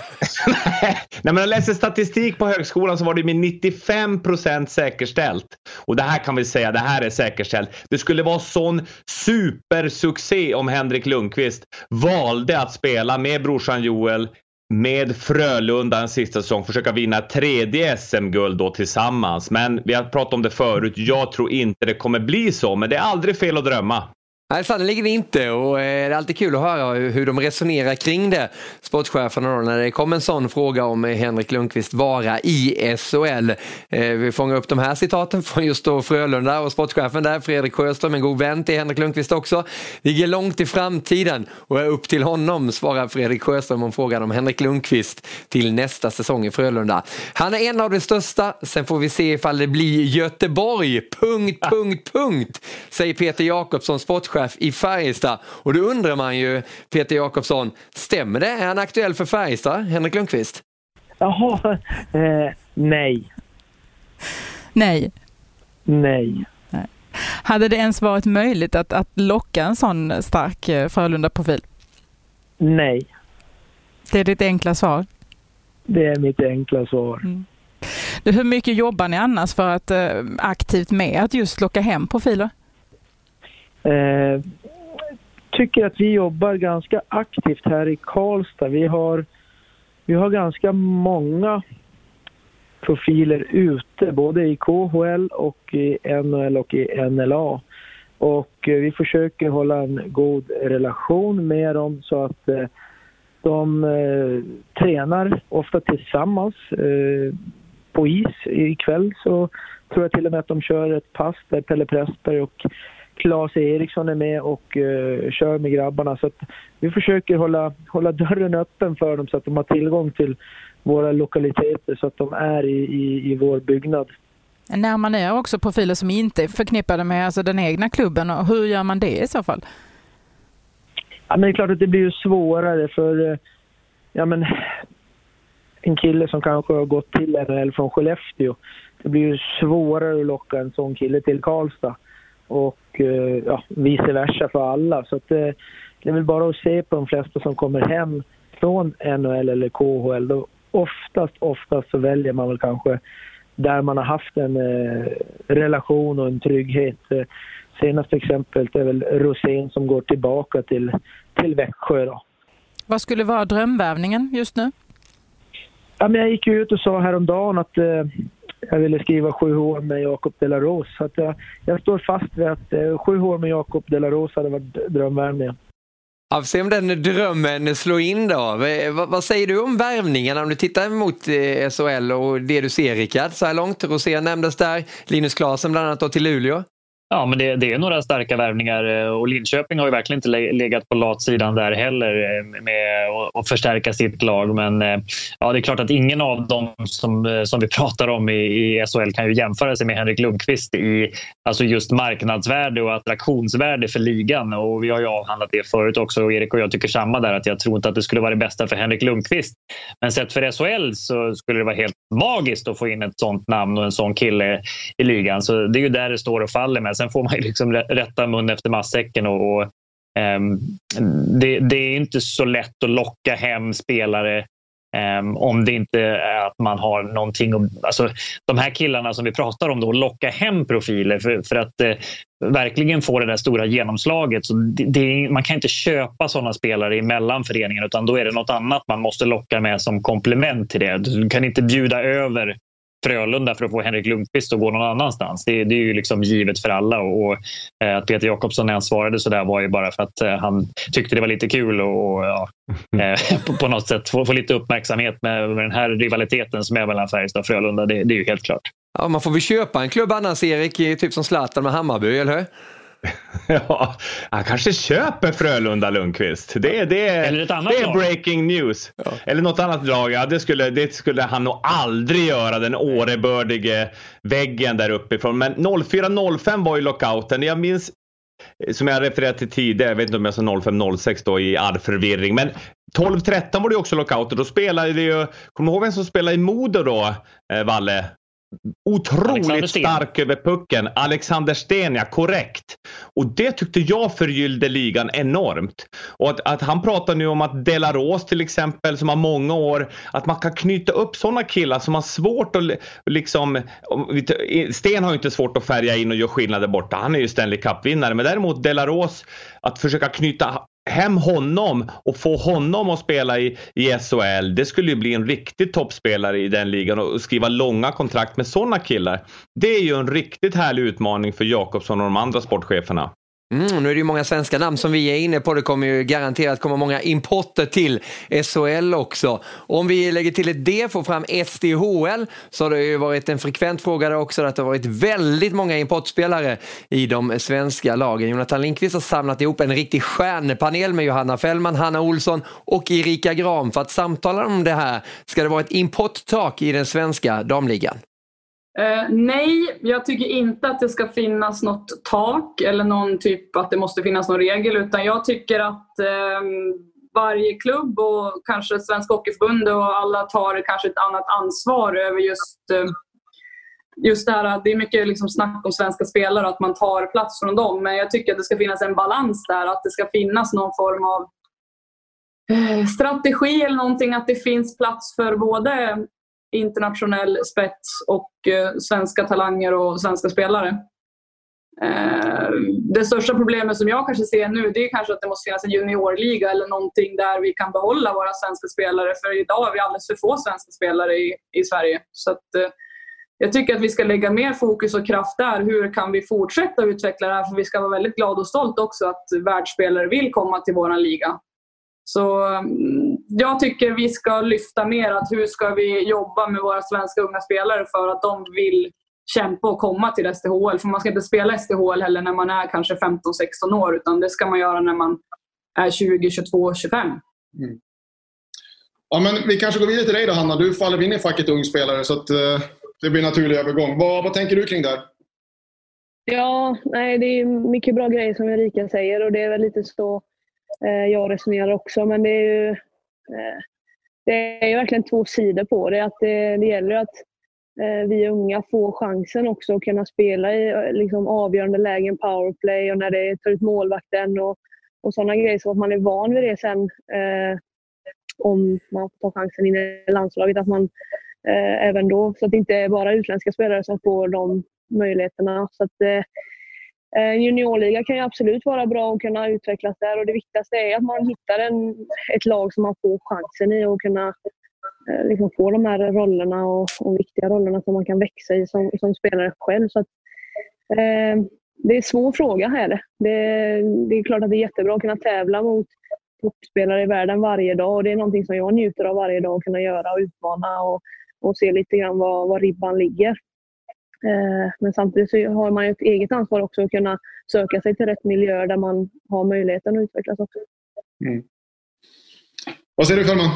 När man läser statistik på högskolan så var det med nittiofem procent säkerställt. Och det här kan vi säga, det här är säkerställt. Det skulle vara sån supersuccé om Henrik Lundqvist valde att spela med brorsan Joel, med Frölunda en sista säsong, försöka vinna tredje S M-guld då tillsammans. Men vi har pratat om det förut, jag tror inte det kommer bli så, men det är aldrig fel att drömma. Nej, sannolikt inte, och det är alltid kul att höra hur de resonerar kring det, sportcheferna då, när det kommer en sån fråga om Henrik Lundqvist vara i S H L. Vi fångar upp de här citaten från just då Frölunda och sportchefen där, Fredrik Sjöström, en god vän till Henrik Lundqvist också. Ligger långt i framtiden och är upp till honom, svarar Fredrik Sjöström om frågan om Henrik Lundqvist till nästa säsong i Frölunda. Han är en av de största, sen får vi se ifall det blir Göteborg, punkt, punkt, punkt, säger Peter Jakobsson, sportchef i Färjestad. Och då undrar man ju, Peter Jakobsson, stämmer det? Är han aktuell för Färjestad, Henrik Lundqvist? Jaha, eh, nej. Nej. Nej. Nej. Hade det ens varit möjligt att, att locka en sån stark Frölunda-profil? Nej. Det är ditt enkla svar? Det är mitt enkla svar. Mm. Hur mycket jobbar ni annars för att eh, aktivt med att just locka hem profiler? Eh, tycker att vi jobbar ganska aktivt här i Karlstad. Vi har, vi har ganska många profiler ute, både i K H L och i N H L och i N L A. Och eh, vi försöker hålla en god relation med dem så att eh, de eh, tränar ofta tillsammans. Eh, på is ikväll så tror jag till och med att de kör ett pass där Pelle Pressberg och Claes Eriksson är med och uh, kör med grabbarna, så att vi försöker hålla, hålla dörren öppen för dem så att de har tillgång till våra lokaliteter, så att de är i, i, i vår byggnad. När man är också profiler som inte är förknippade med alltså den egna klubben, och hur gör man det i så fall? Ja, men det är klart att det blir ju svårare för ja, men, en kille som kanske har gått till N H L från Skellefteå. Det blir ju svårare att locka en sån kille till Karlstad. Och ja, vice versa för alla. Så att, det är väl bara att se på de flesta som kommer hem från N H L eller K H L. Då oftast, oftast så väljer man väl kanske där man har haft en eh, relation och en trygghet. Senaste exemplet är väl Rosén som går tillbaka till, till Växjö då. Vad skulle vara drömvärvningen just nu? Ja, men jag gick ut och sa häromdagen att eh, jag ville skriva sju år med Jacob de la Rose. Så att jag, jag står fast vid att eh, sju år med Jacob de la Rose hade varit drömvärvningen. Ja, se om den drömmen slår in då. Vad, vad säger du om värvningen om du tittar mot eh, S H L och det du ser, Rickard, så här långt? Rosén nämndes där, Linus Klasen bland annat då till Luleå. Ja, men det, det är några starka värvningar och Linköping har ju verkligen inte legat på latsidan där heller med att förstärka sitt lag. Men ja, det är klart att ingen av dem som, som vi pratar om i, i S H L kan ju jämföra sig med Henrik Lundqvist i alltså just marknadsvärde och attraktionsvärde för ligan. Och vi har ju avhandlat det förut också och Erik och jag tycker samma där, att jag tror inte att det skulle vara det bästa för Henrik Lundqvist. Men sett för S H L så skulle det vara helt magiskt att få in ett sånt namn och en sån kille i ligan. Så det är ju där det står och faller med. Sen får man ju liksom rätta mun efter matsäcken och, och um, det, det är inte så lätt att locka hem spelare um, om det inte är att man har någonting att, alltså de här killarna som vi pratar om då, locka hem profiler för, för att uh, verkligen få det där stora genomslaget. Så det, det, man kan inte köpa sådana spelare i mellanföreningen, utan då är det något annat man måste locka med som komplement till det. Du kan inte bjuda över Frölunda för att få Henrik Lundqvist att gå någon annanstans. Det, det är ju liksom givet för alla och, och eh, att Peter Jakobsson när han svarade så där var ju bara för att eh, han tyckte det var lite kul och, och ja, eh, på, på något sätt få, få lite uppmärksamhet med, med den här rivaliteten som är mellan Färjestad och Frölunda. Det, det är ju helt klart. Ja, man får väl köpa en klubb annars, Erik, typ som Zlatan med Hammarby, eller hur? Ja, han kanske köper Frölunda Lundqvist. Det, det, Eller ett annat det är lag. breaking news. Ja. Eller något annat lag. Ja, det, skulle, det skulle han nog aldrig göra, den årebördige väggen där uppifrån. Men noll fyra noll fem var ju lockouten. Jag minns, som jag refererade till tidigare, jag vet inte om jag sa noll fem noll sex då i arvförvirring, men tolv tretton var det också lockout och då spelade det ju, kommer du ihåg vem som spelade i Modo då, eh, Valle? Otroligt stark över pucken. Alexander Sten, ja, korrekt. Och det tyckte jag förgyllde ligan enormt. Och att, att han pratar nu om att Delaros till exempel, som har många år, att man kan knyta upp sådana killar som har svårt att liksom, Sten har ju inte svårt att färga in och göra skillnader borta. Han är ju Stanley Cup-vinnare. Men däremot Delaros, att försöka knyta hem honom och få honom att spela i, i S H L, det skulle ju bli en riktig toppspelare i den ligan, och skriva långa kontrakt med sådana killar. Det är ju en riktigt härlig utmaning för Jakobsson och de andra sportcheferna. Mm, nu är det ju många svenska namn som vi är inne på. Det kommer ju garanterat komma många importer till S H L också. Om vi lägger till ett D, får fram S D H L, så har det ju varit en frekvent fråga där också, att det har varit väldigt många importspelare i de svenska lagen. Jonathan Lindqvist har samlat ihop en riktig stjärnepanel med Johanna Fällman, Hanna Olsson och Erika Gram för att samtala om det här. Ska det vara ett importtak i den svenska damligan? Uh, nej, jag tycker inte att det ska finnas något tak eller någon typ att det måste finnas någon regel, utan jag tycker att uh, varje klubb och kanske Svenska Hockeyförbundet och alla tar kanske ett annat ansvar över just, uh, just det här. Det är mycket liksom snack om svenska spelare, att man tar plats från dem, men jag tycker att det ska finnas en balans där, att det ska finnas någon form av uh, strategi eller någonting, att det finns plats för både internationell spets och eh, svenska talanger och svenska spelare. Eh, det största problemet som jag kanske ser nu, det är kanske att det måste finnas en juniorliga eller någonting där vi kan behålla våra svenska spelare, för idag har vi alldeles för få svenska spelare i, i Sverige. Så att, eh, jag tycker att vi ska lägga mer fokus och kraft där. Hur kan vi fortsätta utveckla det här? För vi ska vara väldigt glada och stolt också att världsspelare vill komma till våran liga. Så jag tycker vi ska lyfta mer att hur ska vi jobba med våra svenska unga spelare för att de vill kämpa och komma till S D H L. För man ska inte spela S D H L heller när man är kanske femton sexton år, utan det ska man göra när man är tjugo, tjugotvå, tjugofem. Mm. Ja, men vi kanske går vidare till dig då, Hanna. Du faller in i facket ung spelare, så att, uh, det blir en naturlig övergång. Vad, vad tänker du kring det här? Ja, nej, det är mycket bra grejer som Erika säger, och det är väl lite så jag resonerar också, men det är ju det är ju verkligen två sidor på det, att det, det gäller att vi unga får chansen också att kunna spela i liksom avgörande lägen, powerplay och när det tar ut målvakten och, och sådana grejer, så att man är van vid det sen eh, om man får ta chansen in i landslaget, att man eh, även då, så att det inte är bara utländska spelare som får de möjligheterna. Så att eh, En juniorliga kan ju absolut vara bra och kunna utvecklas där, och det viktigaste är att man hittar en, ett lag som man får chansen i och kunna eh, liksom få de här rollerna och, och viktiga rollerna som man kan växa i som, som spelare själv. Så att, eh, det är en svår fråga här. Det, det är klart att det är jättebra att kunna tävla mot toppspelare i världen varje dag, och det är någonting som jag njuter av varje dag att kunna göra och utmana och, och se lite grann var, var ribban ligger. Eh, men samtidigt så har man ju ett eget ansvar också att kunna söka sig till rätt miljö där man har möjligheten att utvecklas också. Mm. Vad säger du, Karlman?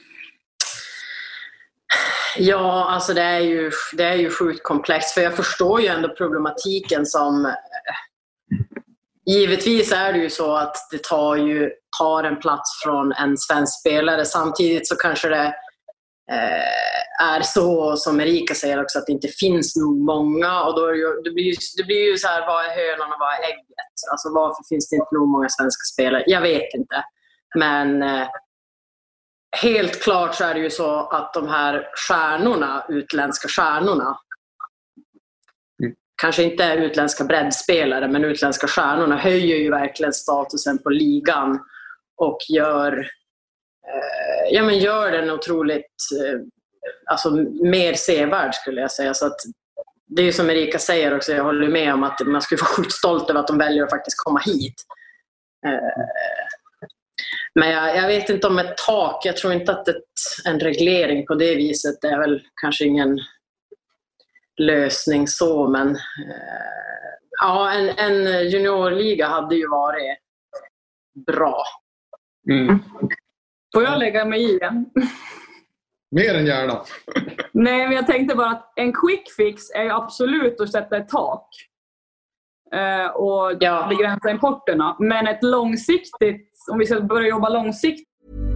Ja, alltså det är ju, det är ju sjukt komplext, för jag förstår ju ändå problematiken som... Givetvis är det ju så att det tar, ju, tar en plats från en svensk spelare. Samtidigt så kanske det eh, är så som Erika säger också, att det inte finns nog många. Och då är det, ju, det, blir ju, det blir ju så här, vad är hönan och vad är ägget? Alltså varför finns det inte nog många svenska spelare? Jag vet inte. Men eh, helt klart så är det ju så att de här stjärnorna, utländska stjärnorna, kanske inte är utländska breddspelare, men utländska stjärnorna höjer ju verkligen statusen på ligan och gör, eh, ja, men gör den otroligt eh, alltså, mer sevärd, skulle jag säga. Så att, det är ju som Erika säger också, jag håller med om att man skulle vara sjukt stolt över att de väljer att faktiskt komma hit. Eh, men jag, jag vet inte om ett tak, jag tror inte att ett, en reglering på det viset är väl kanske ingen lösning så, men eh, ja, en, en juniorliga hade ju varit bra. Mm. Får jag lägga mig i igen? Mer än gärna. Nej, men jag tänkte bara att en quick fix är ju absolut att sätta ett tak eh, och ja. begränsa importerna. Men ett långsiktigt, om vi ska börja jobba långsiktigt.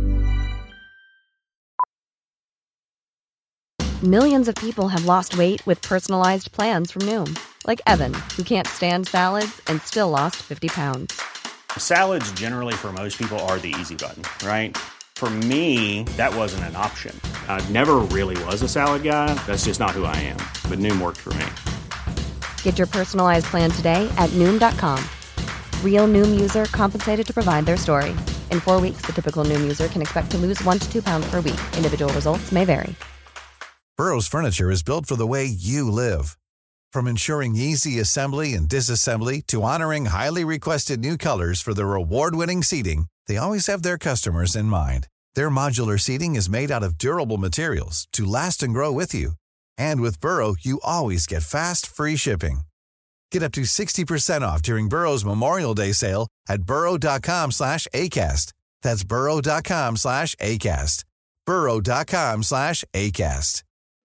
Millions of people have lost weight with personalized plans from Noom. Like Evan, who can't stand salads and still lost fifty pounds. Salads generally for most people are the easy button, right? For me, that wasn't an option. I never really was a salad guy. That's just not who I am. But Noom worked for me. Get your personalized plan today at Noom dot com. Real Noom user compensated to provide their story. In four weeks, the typical Noom user can expect to lose one to two pounds per week. Individual results may vary. Burrow's furniture is built for the way you live. From ensuring easy assembly and disassembly to honoring highly requested new colors for their award-winning seating, they always have their customers in mind. Their modular seating is made out of durable materials to last and grow with you. And with Burrow, you always get fast, free shipping. Get up to sixty percent off during Burrow's Memorial Day sale at burrow dot com slash acast. That's burrow dot com slash acast. burrow dot com slash acast.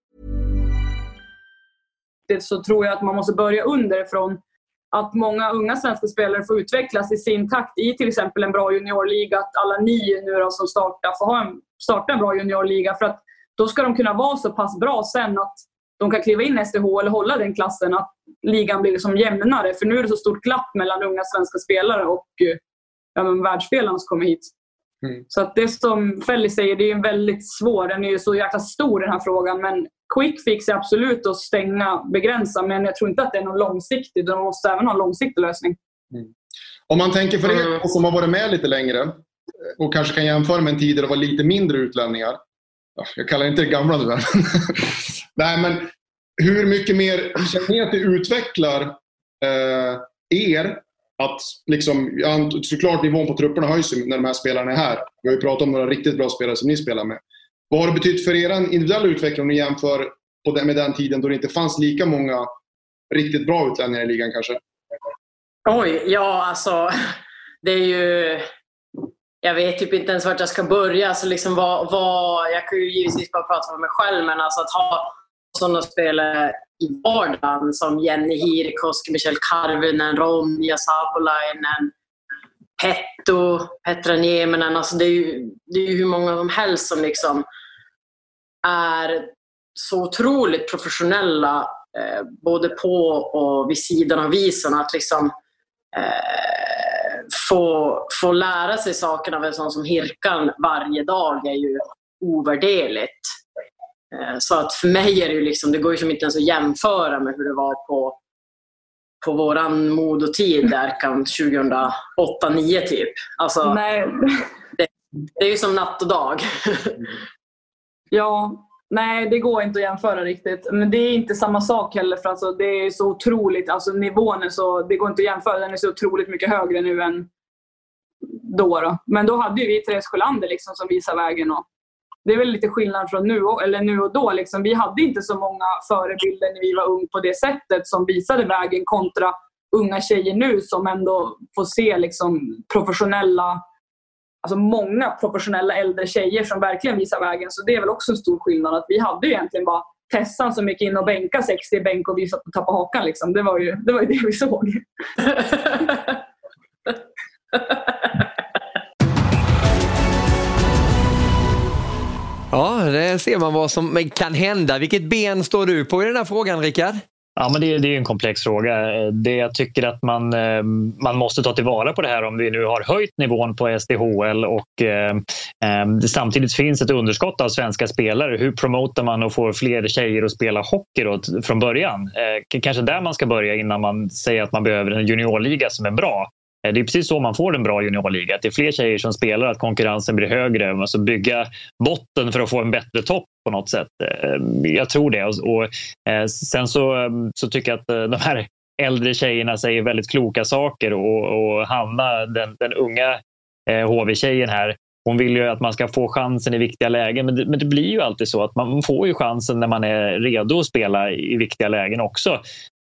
Så tror jag att man måste börja underifrån, att många unga svenska spelare får utvecklas i sin takt i till exempel en bra juniorliga, att alla ni nu då som startar får ha en, starta en bra juniorliga, för att då ska de kunna vara så pass bra sen att de kan kliva in i S D H eller hålla den klassen, att ligan blir liksom jämnare, för nu är det så stort glapp mellan unga svenska spelare och ja, men världsspelarna som kommer hit. Mm. Så att det som Felly säger, det är en väldigt svår, den är ju så jäkla stor den här frågan, men quick fix är absolut att stänga, begränsa, men jag tror inte att det är någon långsiktig, de måste även ha en långsiktig lösning. Mm. Om man tänker för er som har varit med lite längre och kanske kan jämföra med en tid där det var lite mindre utlänningar, jag kallar inte det gamla nu här. Nej, men hur mycket mer känner ni att det utvecklar eh, er att liksom, såklart nivån på trupperna höjs när de här spelarna är här. Vi har ju pratat om några riktigt bra spelare som ni spelar med. Vad har det betytt för er individuella utveckling om ni jämför på den, med den tiden då det inte fanns lika många riktigt bra utlänningar i ligan kanske? Oj, ja alltså det är ju, jag vet typ inte ens vart jag ska börja, alltså liksom vad, vad, jag kan ju givetvis bara prata för mig själv, men alltså att ha sådana spelare i vardagen som Jenny Hirikoski, Michel Karvinen, Ronja Savolainen, Petto, Petra Nieminen, alltså det är ju, det är ju hur många som helst som liksom är så otroligt professionella eh, både på och vid sidan av isen, att liksom eh, få, få lära sig sakerna av en sån som Hirkan varje dag är ju ovärderligt. Eh, så att för mig är det ju liksom, det går ju som inte ens att jämföra med hur det var på på våran modotid där kan tjugohundraåtta nio typ. Alltså, nej. Det, det är ju som natt och dag. Ja, nej det går inte att jämföra riktigt. Men det är inte samma sak heller, för alltså, det är så otroligt, alltså nivån är så, det går inte att jämföra, den är så otroligt mycket högre nu än då. då. Men då hade ju vi Therese Sjölander liksom som visar vägen och det är väl lite skillnad från nu, eller nu och då. Liksom. Vi hade inte så många förebilder när vi var ung på det sättet som visade vägen kontra unga tjejer nu som ändå får se liksom, professionella, alltså många professionella äldre tjejer som verkligen visar vägen. Så det är väl också en stor skillnad att vi hade ju egentligen bara Tessan som gick in och bänka sextio bänk och visade på tappa hakan. Liksom. Det, var ju, det var ju det vi såg. Ja, det ser man vad som kan hända. Vilket ben står du på i den här frågan, Rickard? Ja, men det, det är en komplex fråga. Det jag tycker att man, man måste ta tillvara på det här om vi nu har höjt nivån på S D H L och eh, det samtidigt finns ett underskott av svenska spelare. Hur promotar man och får fler tjejer att spela hockey då, från början? Eh, kanske där man ska börja innan man säger att man behöver en juniorliga som är bra. Det är precis så man får en bra juniorliga. Att det är fler tjejer som spelar, att konkurrensen blir högre. Alltså bygga botten för att få en bättre topp på något sätt. Jag tror det. Och sen så, så tycker jag att de här äldre tjejerna säger väldigt kloka saker. Och, och Hanna, den, den unga H V-tjejen här, hon vill ju att man ska få chansen i viktiga lägen. Men det, men det blir ju alltid så att man får ju chansen när man är redo att spela i viktiga lägen också.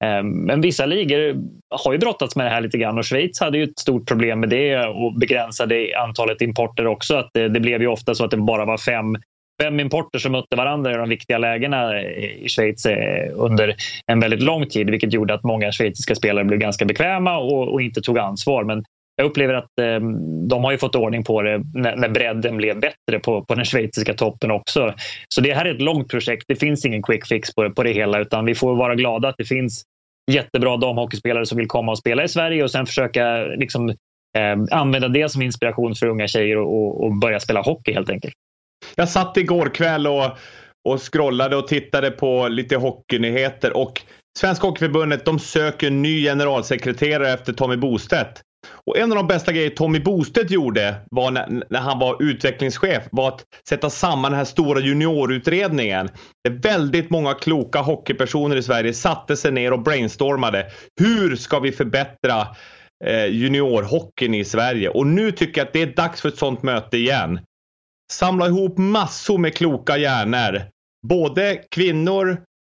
Men vissa ligor har ju brottats med det här lite grann. Och Schweiz hade ju ett stort problem med det och begränsade antalet importer också. Att det, det blev ju ofta så att det bara var fem, fem importer som mötte varandra i de viktiga lägena i Schweiz under en väldigt lång tid. Vilket gjorde att många schweiziska spelare blev ganska bekväma och, och inte tog ansvar. Men jag upplever att eh, de har ju fått ordning på det när, när bredden blev bättre på, på den schweiziska toppen också. Så det här är ett långt projekt. Det finns ingen quick fix på, på det hela, utan vi får vara glada att det finns jättebra damhockeyspelare som vill komma och spela i Sverige och sen försöka liksom, eh, använda det som inspiration för unga tjejer och, och börja spela hockey helt enkelt. Jag satt igår kväll och, och scrollade och tittade på lite hockeynyheter och Svenska Hockeyförbundet, de söker en ny generalsekreterare efter Tommy Bostedt. Och en av de bästa grejer Tommy Bostedt gjorde var när, när han var utvecklingschef var att sätta samman den här stora juniorutredningen. Det är väldigt många kloka hockeypersoner i Sverige satte sig ner och brainstormade. Hur ska vi förbättra eh, juniorhockeyn i Sverige? Och nu tycker jag att det är dags för ett sånt möte igen. Samla ihop massor med kloka hjärnor. Både kvinnor,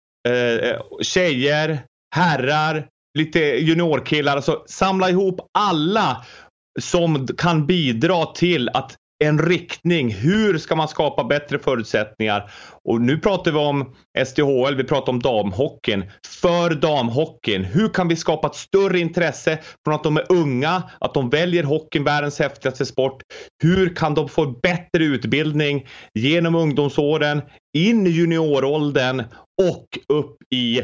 eh, tjejer, herrar, lite juniorkillar, alltså samla ihop alla som kan bidra till att en riktning, hur ska man skapa bättre förutsättningar? Och nu pratar vi om S D H L, vi pratar om damhockeyn. För damhockeyn, hur kan vi skapa ett större intresse från att de är unga, att de väljer hockeyn, världens häftigaste sport? Hur kan de få bättre utbildning genom ungdomsåren, in i junioråldern och upp i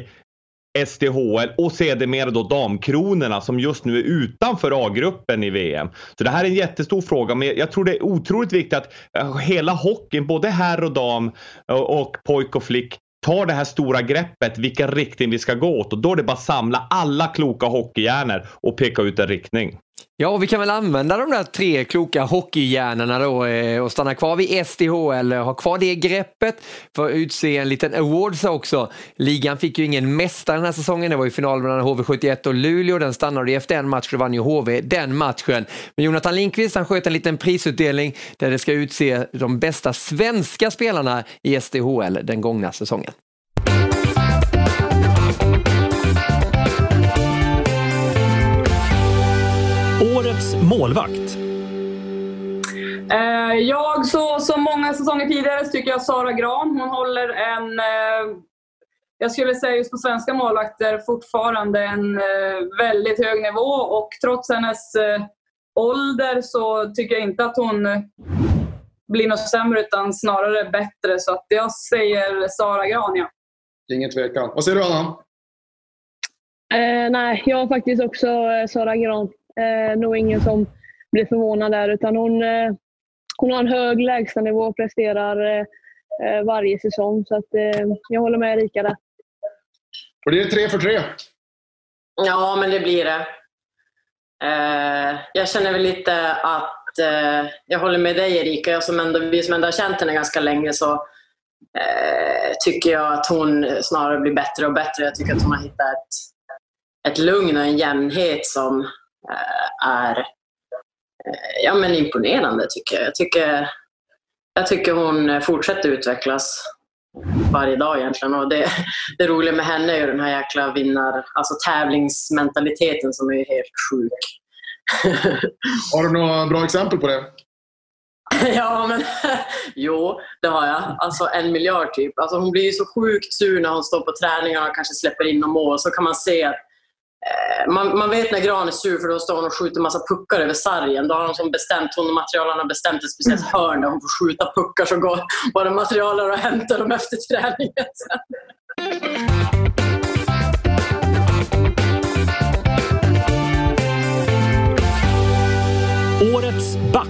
S D H L och sedermera då damkronorna som just nu är utanför A-gruppen i V M. Så det här är en jättestor fråga, men jag tror det är otroligt viktigt att hela hockeyn, både herr och dam och pojk och flick, tar det här stora greppet vilken riktning vi ska gå åt, och då är det bara samla alla kloka hockeyhjärnor och peka ut en riktning. Ja, och vi kan väl använda de där tre kloka hockeyhjärnorna då och stanna kvar vid S D H L, ha kvar det greppet för att utse en liten awards också. Ligan fick ju ingen mästare den här säsongen, det var ju final mellan H V sjuttioett och Luleå, den stannade efter en match, då vann ju H V den matchen. Men Jonathan Lindqvist, han sköt en liten prisutdelning där det ska utse de bästa svenska spelarna i S D H L den gångna säsongen. Årets målvakt. Eh, jag så som många säsonger tidigare så tycker jag Sara Gran, hon håller en eh, jag skulle säga just på svenska målvakter fortfarande en eh, väldigt hög nivå, och trots hennes eh, ålder så tycker jag inte att hon eh, blir något sämre utan snarare bättre, så att jag säger Sara Gran, ja. Ingen tvekan. Vad säger du, Anna? Eh, nej, jag har faktiskt också eh, Sara Gran. Eh, nog ingen som blir förvånad där, utan hon, eh, hon har en hög lägstanivå och presterar eh, varje säsong, så att, eh, jag håller med Erika där. Och det är tre för tre. Ja, men det blir det. Eh, jag känner väl lite att eh, jag håller med dig, Erika. Jag som ändå, vi som ändå har känt henne ganska länge, så eh, tycker jag att hon snarare blir bättre och bättre. Jag tycker att hon har hittat ett, ett lugn och en jämnhet som är ja, men imponerande, tycker jag. Jag tycker jag tycker hon fortsätter utvecklas varje dag egentligen. Och det, det roliga med henne är ju den här jäkla vinnar, alltså tävlingsmentaliteten som är helt sjuk. Har du några bra exempel på det? Ja, men jo, det har jag. Alltså en miljard typ. Alltså hon blir ju så sjukt sur när hon står på träningarna och kanske släpper in någon mål. Så kan man se att eh, man, man vet när Gran är sur, för då står hon och skjuter massa puckar över sargen. Då har hon som bestämt, hon och materialarna har bestämt ett speciellt hörn där hon får skjuta puckar, så går bara materialarna och hämtar dem efter träningen sen. Årets back.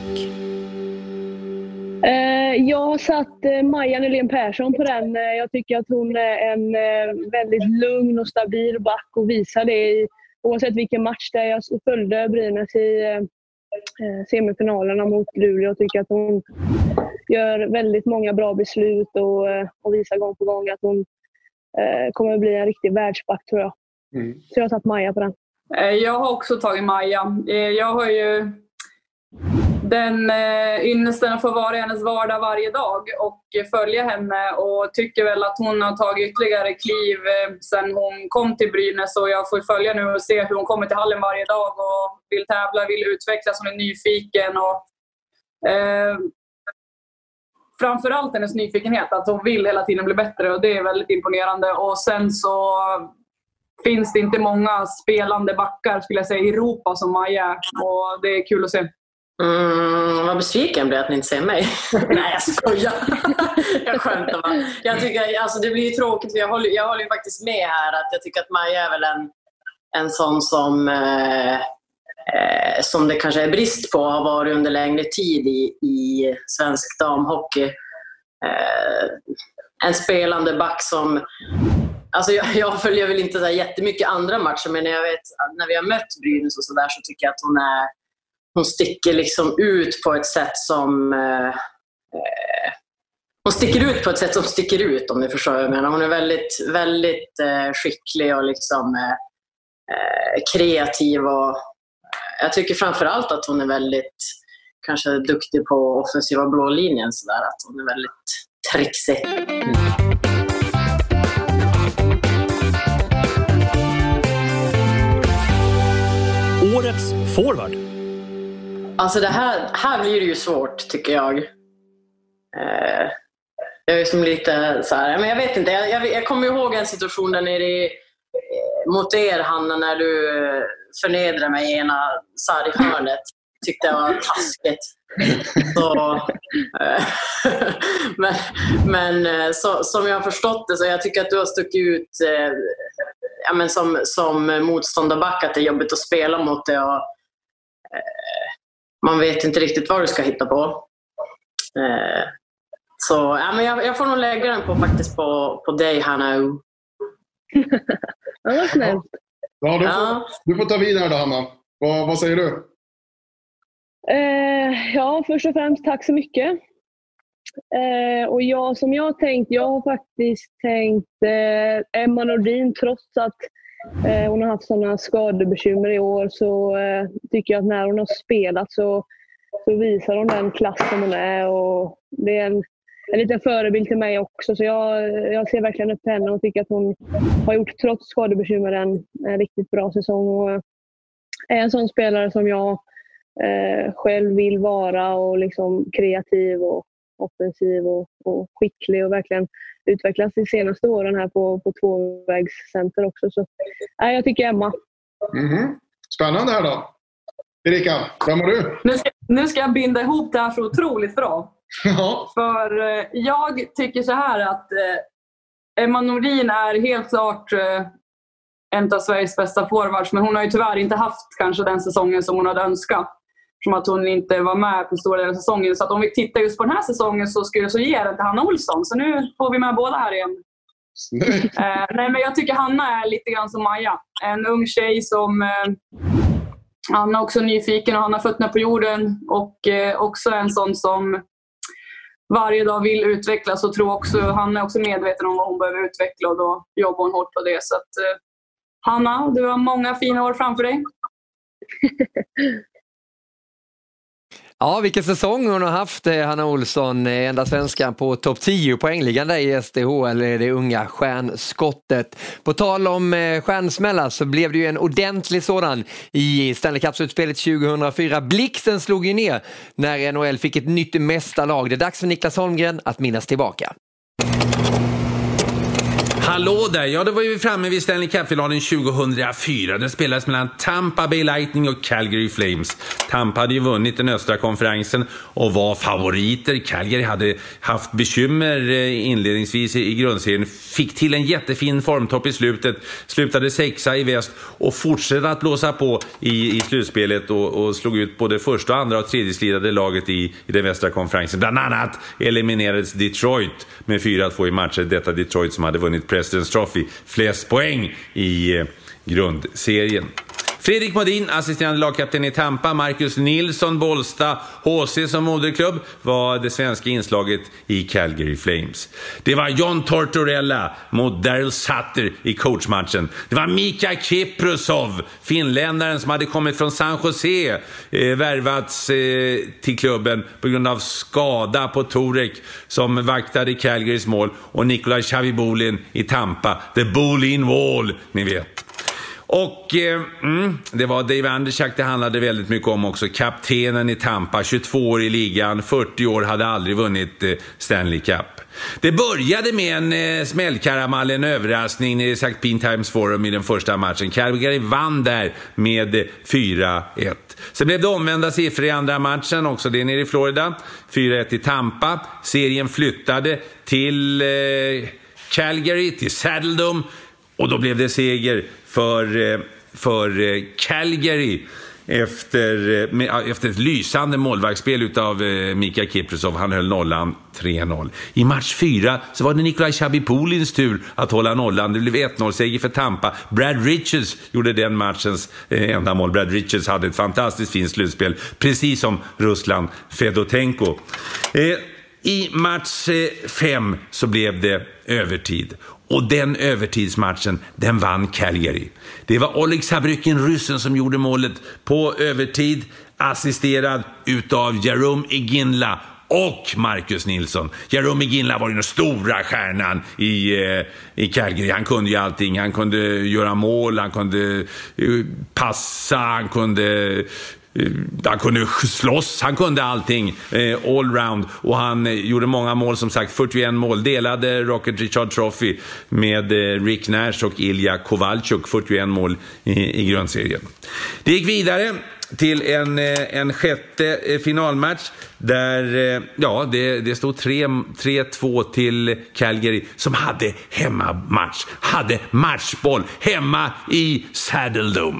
Jag har satt Maja Nylén Persson på den. Jag tycker att hon är en väldigt lugn och stabil back och visar det i, oavsett vilken match det är. Jag följde Brynäs i semifinalerna mot Luleå och tycker att hon gör väldigt många bra beslut och, och visar gång på gång att hon kommer att bli en riktig världsback, tror jag. Mm. Så jag har satt Maja på den. Jag har också tagit Maja. Jag har ju den eh, ynnesten att få vara i hennes vardag varje dag och följa henne, och tycker väl att hon har tagit ytterligare kliv eh, sen hon kom till Brynäs, och jag får följa nu och se hur hon kommer till hallen varje dag och vill tävla, vill utvecklas, hon är nyfiken och eh, framförallt hennes nyfikenhet, att hon vill hela tiden bli bättre, och det är väldigt imponerande. Och sen så finns det inte många spelande backar, skulle jag säga, i Europa som Maja, och det är kul att se. Mm, vad besviken blir att ni inte ser mig. Nej, jag skojar. Jag skämtar bara. Jag tycker, alltså, det blir ju tråkigt, för jag håller, jag håller ju faktiskt med här att jag tycker att Maja är väl en, en sån som eh, eh, som det kanske är brist på, har varit under längre tid i, i svensk damhockey. Eh, en spelande back som, alltså jag, jag följer väl inte så här jättemycket andra matcher, men när jag vet, när vi har mött Brynäs och så där, så tycker jag att hon är Hon sticker liksom ut på ett sätt som eh, hon sticker ut på ett sätt som sticker ut, om ni förstår vad jag menar. Hon är väldigt, väldigt eh, skicklig och liksom eh, kreativ, och jag tycker framförallt att hon är väldigt kanske duktig på offensiva blå linjen, så där, att hon är väldigt trixig. Årets forward. Alltså det här, här blir det ju svårt, tycker jag. Eh, jag är som lite så här, men jag vet inte. Jag, jag, jag kommer ihåg en situation där nere i, mot er, Hanna, när du förnedrade mig i ena sarghörnet. Tyckte jag var taskigt. Så, eh, men men så, som jag har förstått det, så jag tycker att du har stuckit ut eh, ja, men som, som motståndarback, att det är jobbigt att spela mot det, och eh, man vet inte riktigt vad du ska hitta på. Eh, så ja, men jag, jag får nog lägga den på, faktiskt på, på dig, Hanna. Ja, vad snällt. Ja, du, får, ja. du får ta vidare då, Hanna. Vad, vad säger du? Eh, ja, först och främst tack så mycket. Eh, och jag, som jag har tänkt, jag har faktiskt tänkt eh, Emma Nordin, trots att eh, hon har haft sådana skadebekymmer i år, så eh, tycker jag att när hon har spelat så, så visar hon den klass som hon är, och det är en, en liten förebild till mig också, så jag, jag ser verkligen upp till henne och tycker att hon har gjort, trots skadebekymmer, en, en riktigt bra säsong, och är en sån spelare som jag Eh, själv vill vara, och liksom kreativ och offensiv och, och skicklig, och verkligen utvecklas de senaste åren här på, på tvåvägscenter också. Så eh, jag tycker Emma. Mm-hmm. Spännande här då. Erika, vem har du? Nu ska, nu ska jag binda ihop det här så otroligt bra. Ja. För eh, jag tycker så här att eh, Emma Nordin är helt klart eh, en av Sveriges bästa forwards, men hon har ju tyvärr inte haft kanske den säsongen som hon hade önskat, som att hon inte var med på stora delar av säsongen. Så att om vi tittar just på den här säsongen, så skulle jag så ge den till Hanna Olsson. Så nu får vi med båda här igen. eh, nej, men jag tycker Hanna är lite grann som Maja. En ung tjej som eh, Hanna är också nyfiken, och han har fötterna på jorden, och eh, också en sån som varje dag vill utvecklas, och tror också, Hanna är också medveten om vad hon behöver utveckla, och då jobbar hon hårt på det. Så att eh, Hanna, du har många fina år framför dig. Ja, vilken säsong hon har haft, Hanna Olsson. Enda svenskan på topp tio poängligan där i S D H L, det unga stjärnskottet. På tal om stjärnsmällar så blev det ju en ordentlig sådan i Stanley Cup-utspelet tjugohundrafyra. Blixten slog ju ner när N H L fick ett nytt mästarlag. Det är dags för Niklas Holmgren att minnas tillbaka. Hallå där, ja då var vi framme vid Stanley Cup-finalen tjugohundrafyra. Den spelades mellan Tampa Bay Lightning och Calgary Flames. Tampa hade ju vunnit den östra konferensen och var favoriter. Calgary hade haft bekymmer inledningsvis i grundserien. Fick till en jättefin formtopp i slutet. Slutade sexa i väst och fortsatte att blåsa på i, i slutspelet och, och slog ut både första, andra och tredje slidade laget i, i den västra konferensen. Bland annat eliminerades Detroit med fyra två i matcher. Detta Detroit som hade vunnit President's Trophy, flest poäng i eh, grundserien. Fredrik Modin, assisterande lagkapten i Tampa. Marcus Nilsson, Bollsta, H C som moderklubb var det svenska inslaget i Calgary Flames. Det var John Tortorella mot Daryl Sutter i coachmatchen. Det var Mika Kiprusov, finländaren som hade kommit från San Jose, eh, värvats eh, till klubben på grund av skada på Torek, som vaktade Calgarys mål, och Nikolaj Chavibulin i Tampa, the Bulin Wall, ni vet. Och eh, mm, det var Dave Anderchak det handlade väldigt mycket om också. Kaptenen i Tampa, tjugotvå år i ligan, fyrtio år, hade aldrig vunnit eh, Stanley Cup. Det började med en eh, smällkaramall, en överraskning i Saint Pete Times Forum i den första matchen. Calgary vann där med eh, fyra ett. Sen blev det omvända siffror i andra matchen också, det är nere i Florida. fyra ett i Tampa. Serien flyttade till eh, Calgary, till Saddle Dome. Och då blev det seger för, för Calgary efter, efter ett lysande målvaktsspel utav Mika Kiprusov. Han höll nollan tre noll. I match fyra så var det Nikolaj Chabipulins tur att hålla nollan. Det blev ett noll-seger för Tampa. Brad Richards gjorde den matchens enda mål. Brad Richards hade ett fantastiskt fint slutspel, precis som Ruslan Fedotenko. I match fem så blev det övertid. Och den övertidsmatchen, den vann Calgary. Det var Oleg Sabrykin, ryssen, som gjorde målet på övertid, assisterad utav Jarome Iginla och Marcus Nilsson. Jarome Iginla var ju den stora stjärnan i, eh, i Calgary. Han kunde ju allting. Han kunde göra mål, han kunde eh, passa, han kunde... Han kunde slåss, han kunde allting, eh, all round, och han eh, gjorde många mål, som sagt fyrtioen mål, delade Rocket Richard Trophy med eh, Rick Nash och Ilja Kovalchuk, fyrtioen mål i, i grundserien. Det gick vidare till en, eh, en sjätte eh, finalmatch där eh, ja, det, det stod tre två till Calgary, som hade hemmamatch, hade matchboll hemma i Saddle Dome.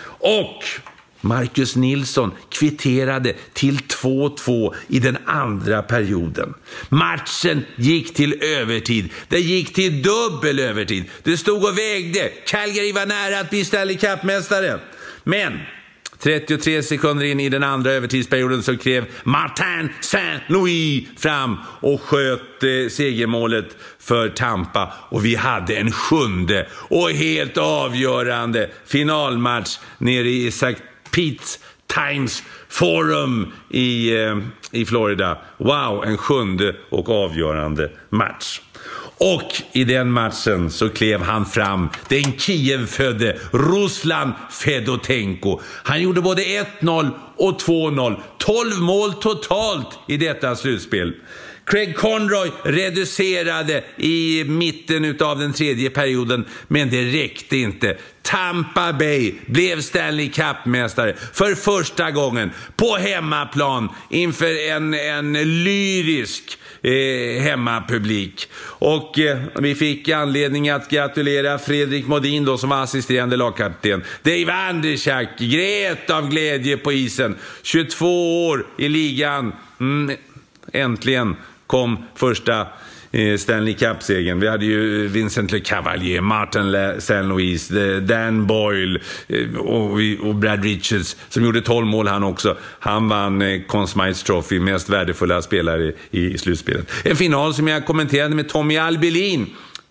Och Marcus Nilsson kvitterade till två två i den andra perioden. Matchen gick till övertid. Det gick till dubbel övertid. Det stod och vägde. Calgary var nära att bli Stanley Cup-mästare. Men trettiotre sekunder in i den andra övertidsperioden så klev Martin Saint-Louis fram och sköt eh, segermålet för Tampa. Och vi hade en sjunde och helt avgörande finalmatch nere i Saint Pete Times Forum i, eh, i Florida. Wow, en sjunde och avgörande match. Och i den matchen så klev han fram, den Kiev-födde Ruslan Fedotenko. Han gjorde både ett noll och två noll. tolv mål totalt i detta slutspel. Craig Conroy reducerade i mitten utav den tredje perioden, men det räckte inte. Tampa Bay blev Stanley Cup-mästare för första gången på hemmaplan inför en, en lyrisk eh, hemmapublik. Och eh, vi fick anledning att gratulera Fredrik Modin då, som var assisterande lagkapten. Dave Anderchak grät av glädje på isen. tjugotvå år i ligan. Mm, äntligen kom första eh, Stanley Cup-segern. Vi hade ju Vincent Le Cavalier, Martin Saint-Louis, Dan Boyle eh, och, och Brad Richards som gjorde tolv mål han också. Han vann eh, Conn Smythe Trophy, mest värdefulla spelare i, i slutspelet. En final som jag kommenterade med Tommy Albelin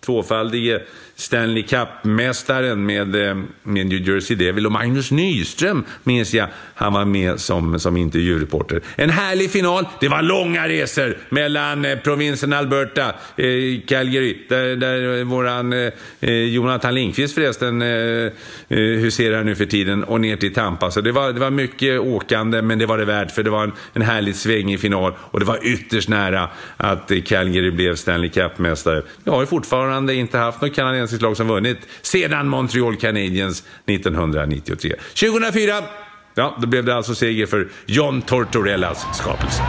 tvåfaldige Stanley Cup-mästaren med, med New Jersey Devil, och Magnus Nyström minns jag, han var med som, som intervjureporter. En härlig final, det var långa resor mellan eh, provinsen Alberta, eh, Calgary, där, där våran eh, Jonathan Lindqvist förresten eh, huserar nu för tiden, och ner till Tampa. Så det var, det var mycket åkande, men det var det värt, för det var en, en härligt sväng i final, och det var ytterst nära att eh, Calgary blev Stanley Cup-mästare. Jag har ju fortfarande inte haft något kanadensiskt lag som vunnit sedan Montreal Canadiens nittonhundranittiotre. tjugohundrafyra, ja, då blev det alltså seger för John Tortorellas skapelse.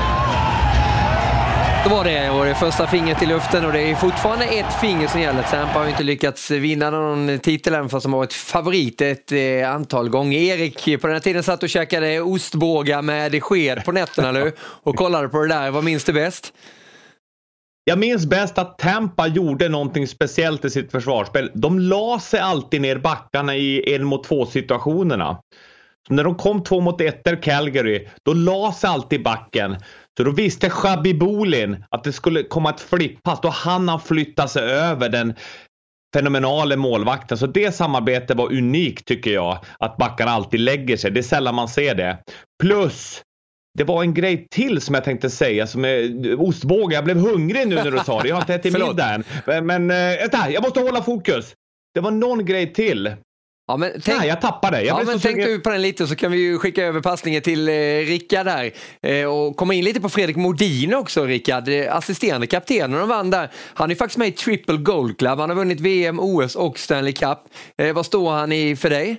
Då var det, och det första fingret i luften, och det är fortfarande ett finger som gäller. Tampa har inte lyckats vinna någon titel än, fast de har varit favorit ett eh, antal gånger. Erik, på den här tiden satt och käkade ostbågar med sked på nätterna nu och kollade på det där. Vad minns du bäst? Jag minns bäst att Tampa gjorde någonting speciellt i sitt försvarsspel. De la sig alltid ner backarna i en mot två situationerna. Så när de kom två mot ett Calgary, då la sig alltid backen. Så då visste Shabby Bolin att det skulle komma ett flippass. Då hann han flytta sig över den fenomenala målvakten. Så det samarbetet var unikt, tycker jag. Att backarna alltid lägger sig. Det är sällan man ser det. Plus, det var en grej till som jag tänkte säga, som är ostbåge. Jag blev hungrig nu när du sa det. Jag har inte ätit middag än. Men, men äh, jag måste hålla fokus. Det var någon grej till. Ja, men tänk, Nej, jag tappade. Jag ja, men tänk sugen... du på den lite, så kan vi ju skicka över passningen till eh, Rickard där. Eh, och komma in lite på Fredrik Modin också, Rickard. Eh, assisterande kapten, och de vann där. Han är faktiskt med i Triple Gold Club. Han har vunnit V M, O S och Stanley Cup. Eh, vad står han i för dig?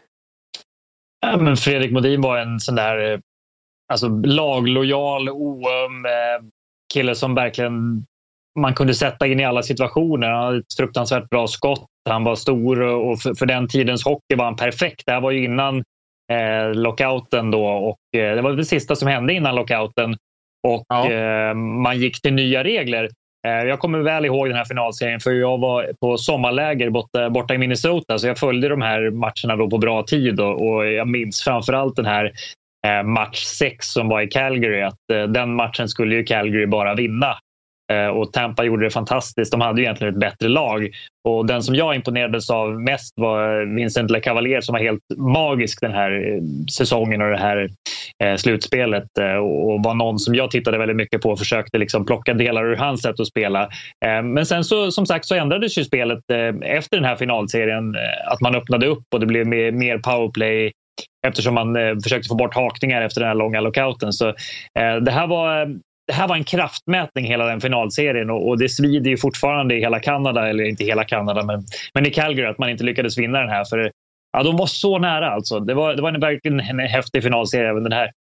Ja, men Fredrik Modin var en sån där... Alltså laglojal, oöm eh, kille som verkligen man kunde sätta in i alla situationer. Han hade ett fruktansvärt bra skott. Han var stor, och för, för den tidens hockey var han perfekt. Det här var ju innan eh, lockouten då, och eh, det var det sista som hände innan lockouten. Och ja. eh, man gick till nya regler. Eh, jag kommer väl ihåg den här finalserien, för jag var på sommarläger borta, borta i Minnesota, så jag följde de här matcherna då på bra tid, och, och jag minns framförallt den här Eh, match sex som var i Calgary, att eh, den matchen skulle ju Calgary bara vinna, eh, och Tampa gjorde det fantastiskt. De hade ju egentligen ett bättre lag, och den som jag imponerades av mest var Vincent LeCavalier, som var helt magisk den här eh, säsongen och det här eh, slutspelet, eh, och var någon som jag tittade väldigt mycket på och försökte liksom plocka delar ur hans sätt att spela. Eh, men sen så, som sagt, så ändrades ju spelet eh, efter den här finalserien, eh, att man öppnade upp och det blev mer, mer powerplay, eftersom man eh, försökte få bort hakningar efter den här långa lockouten. Så eh, det, här var, det här var en kraftmätning, hela den finalserien, och, och det svider ju fortfarande i hela Kanada, eller inte hela Kanada, men, men i Calgary, att man inte lyckades vinna den här. För ja, de var så nära alltså. Det var, det var en verkligen en häftig finalserie även den här.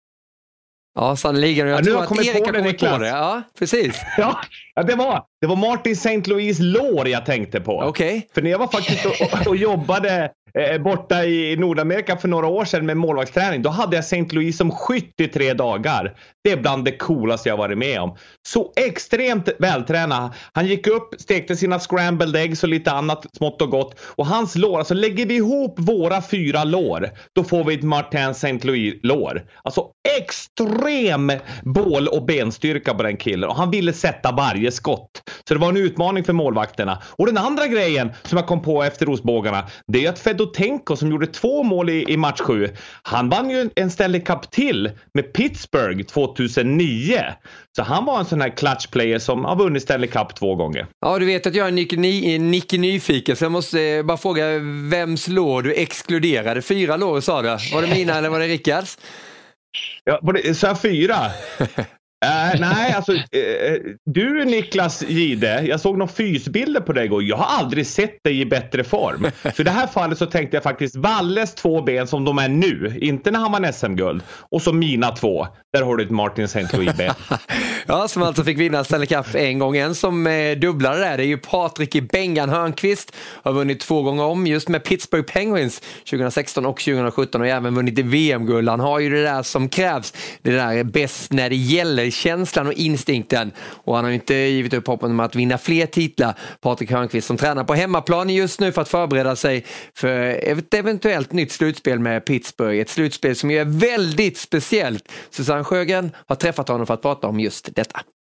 Ja, sannoliken. Jag ja, tror har att Erik har kommit på det. Ja, precis. Ja, ja det, var, det var Martin Saint Louis lår jag tänkte på. Okej. Okay. För när jag var faktiskt och, och jobbade eh, borta i Nordamerika för några år sedan med målvaktsträning, då hade jag Saint Louis som skytt i tre dagar. Det är bland det coolaste jag varit med om. Så extremt vältränad. Han gick upp, stekte sina scrambled eggs och lite annat smått och gott. Och hans lår, alltså lägger vi ihop våra fyra lår, då får vi ett Martin Saint Louis lår. Alltså extrem bål- och benstyrka på den killen. Och han ville sätta varje skott. Så det var en utmaning för målvakterna. Och den andra grejen som jag kom på efter Rosbågarna, det är att Fedotenko, som gjorde två mål i, i match sju, han vann ju en Stanley Cup till med Pittsburgh tjugohundranio. Så han var en sån här clutch player som har vunnit Stanley Cup två gånger. Ja, du vet att jag är Nick, Nick nyfiken, så jag måste bara fråga vems lår du exkluderade. Fyra lår sa du. Var det mina eller var det Rickards? Ja, så här fyra. Uh, nej, alltså uh, du Niklas Gide, jag såg några fysbilder på dig igår. Jag har aldrig sett dig i bättre form. Så i det här fallet så tänkte jag faktiskt Valles två ben som de är nu, inte när han var S M-guld. Och så mina två, där har du ett Martin Saint Louis ben. Ja, som alltså fick vinna Stanley Cup en gång. En som eh, dubblade där, det är ju Patrik Bengan Hörnqvist. Har vunnit två gånger om just med Pittsburgh Penguins tjugohundrasexton och tjugohundrasjutton, och även vunnit i V M-guld. Han har ju det där som krävs. Det där är bäst när det gäller känslan och instinkten, och han har ju inte givit upp hoppen om att vinna fler titlar. Patrik Hörnqvist som tränar på hemmaplan just nu för att förbereda sig för ett eventuellt nytt slutspel med Pittsburgh. Ett slutspel som är väldigt speciellt. Susanne Sjögren har träffat honom för att prata om just detta.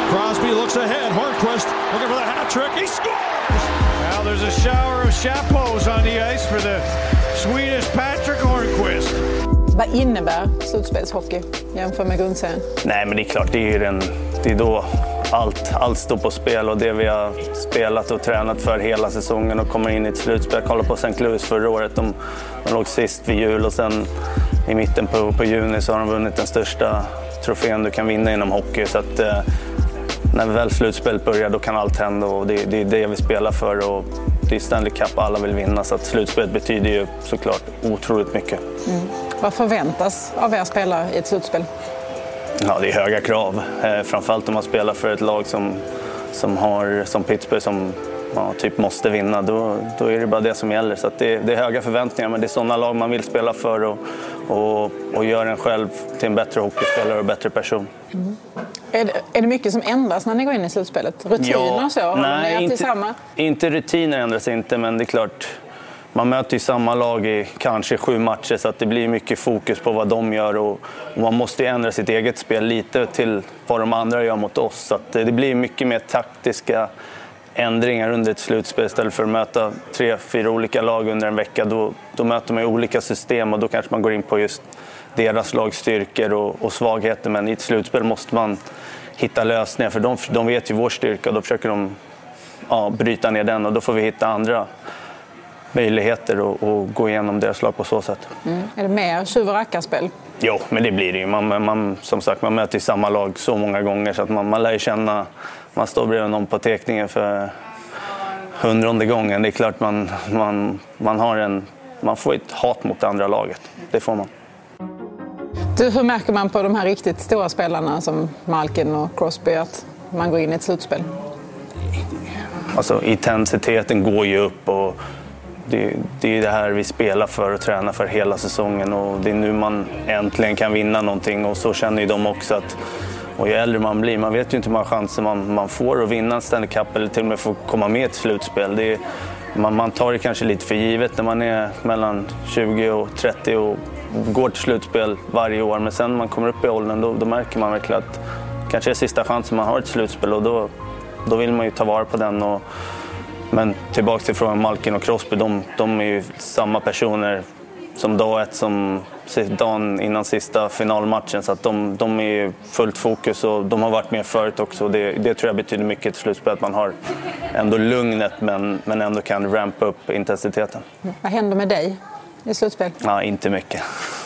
Crosby looks ahead. Hornquist looking for the hat trick. He scores! Now there's a shower of chapeaus on the ice for the Swedish Patrick Hornquist. Vad innebär slutspelshockey jämfört med grundserien? Nej, men det är klart, det är ju den, det är då allt, allt står på spel och det vi har spelat och tränat för hela säsongen och kommer in i ett slutspel. Kolla på Saint Louis förra året, de, de låg sist vid jul och sen i mitten på, på juni så har de vunnit den största trofén du kan vinna inom hockey. Så att, eh, när väl slutspelet börjar då kan allt hända och det, det är det vi spelar för och det är Stanley Cup alla vill vinna så att slutspelet betyder ju såklart otroligt mycket. Mm. Vad förväntas av er spelare i ett slutspel? Ja, det är höga krav. Eh, framförallt om man spelar för ett lag som, som, har, som Pittsburgh som ja, typ måste vinna. Då, då är det bara det som gäller. Så att det, det är höga förväntningar men det är sådana lag man vill spela för och, och, och göra en själv till en bättre hockeyspelare och bättre person. Mm. Är, det, är det mycket som ändras när ni går in i slutspelet? Rutiner ja, och så? Nej, ni inte, samma? inte rutiner ändras inte men det är klart. Man möter ju samma lag i kanske sju matcher så att det blir mycket fokus på vad de gör och, och man måste ju ändra sitt eget spel lite till vad de andra gör mot oss. Så att det blir mycket mer taktiska ändringar under ett slutspel istället för att möta tre, fyra olika lag under en vecka. Då, då möter man ju olika system och då kanske man går in på just deras lagstyrkor och, och svagheter. Men i ett slutspel måste man hitta lösningar för de, de vet ju vår styrka och då försöker de ja, bryta ner den och då får vi hitta andra möjligheter och, och gå igenom deras lag på så sätt. Mm. Är det mer tjuv- och rackarspel? Jo, men det blir det ju. Man, man, som sagt, man möter ju samma lag så många gånger så att man, man lär ju känna, man står bredvid någon på teckningen för hundrade gången. Det är klart man, man, man, har en, man får ett hat mot det andra laget. Det får man. Du, hur märker man på de här riktigt stora spelarna som Malkin och Crosby att man går in i ett slutspel? Alltså intensiteten går ju upp och det, det är det här vi spelar för och tränar för hela säsongen och det är nu man äntligen kan vinna någonting och så känner ju de också att och ju äldre man blir, man vet ju inte hur många chanser man, man får att vinna en Stanley Cup eller till och med få komma med i ett slutspel. Det är, man, man tar det kanske lite för givet när man är mellan tjugo och trettio och går till slutspel varje år men sen när man kommer upp i åldern då, då märker man verkligen att kanske är sista chansen man har ett slutspel och då, då vill man ju ta vara på den och men tillbaka till frågan Malkin och Crosby, de, de är ju samma personer som dag ett som dagen innan sista finalmatchen så att de, de är ju fullt fokus och de har varit med förut också. Det, det tror jag betyder mycket till slutspel att man har ändå lugnet men, men ändå kan rampa upp intensiteten. Vad händer med dig i slutspel? Ja, inte mycket.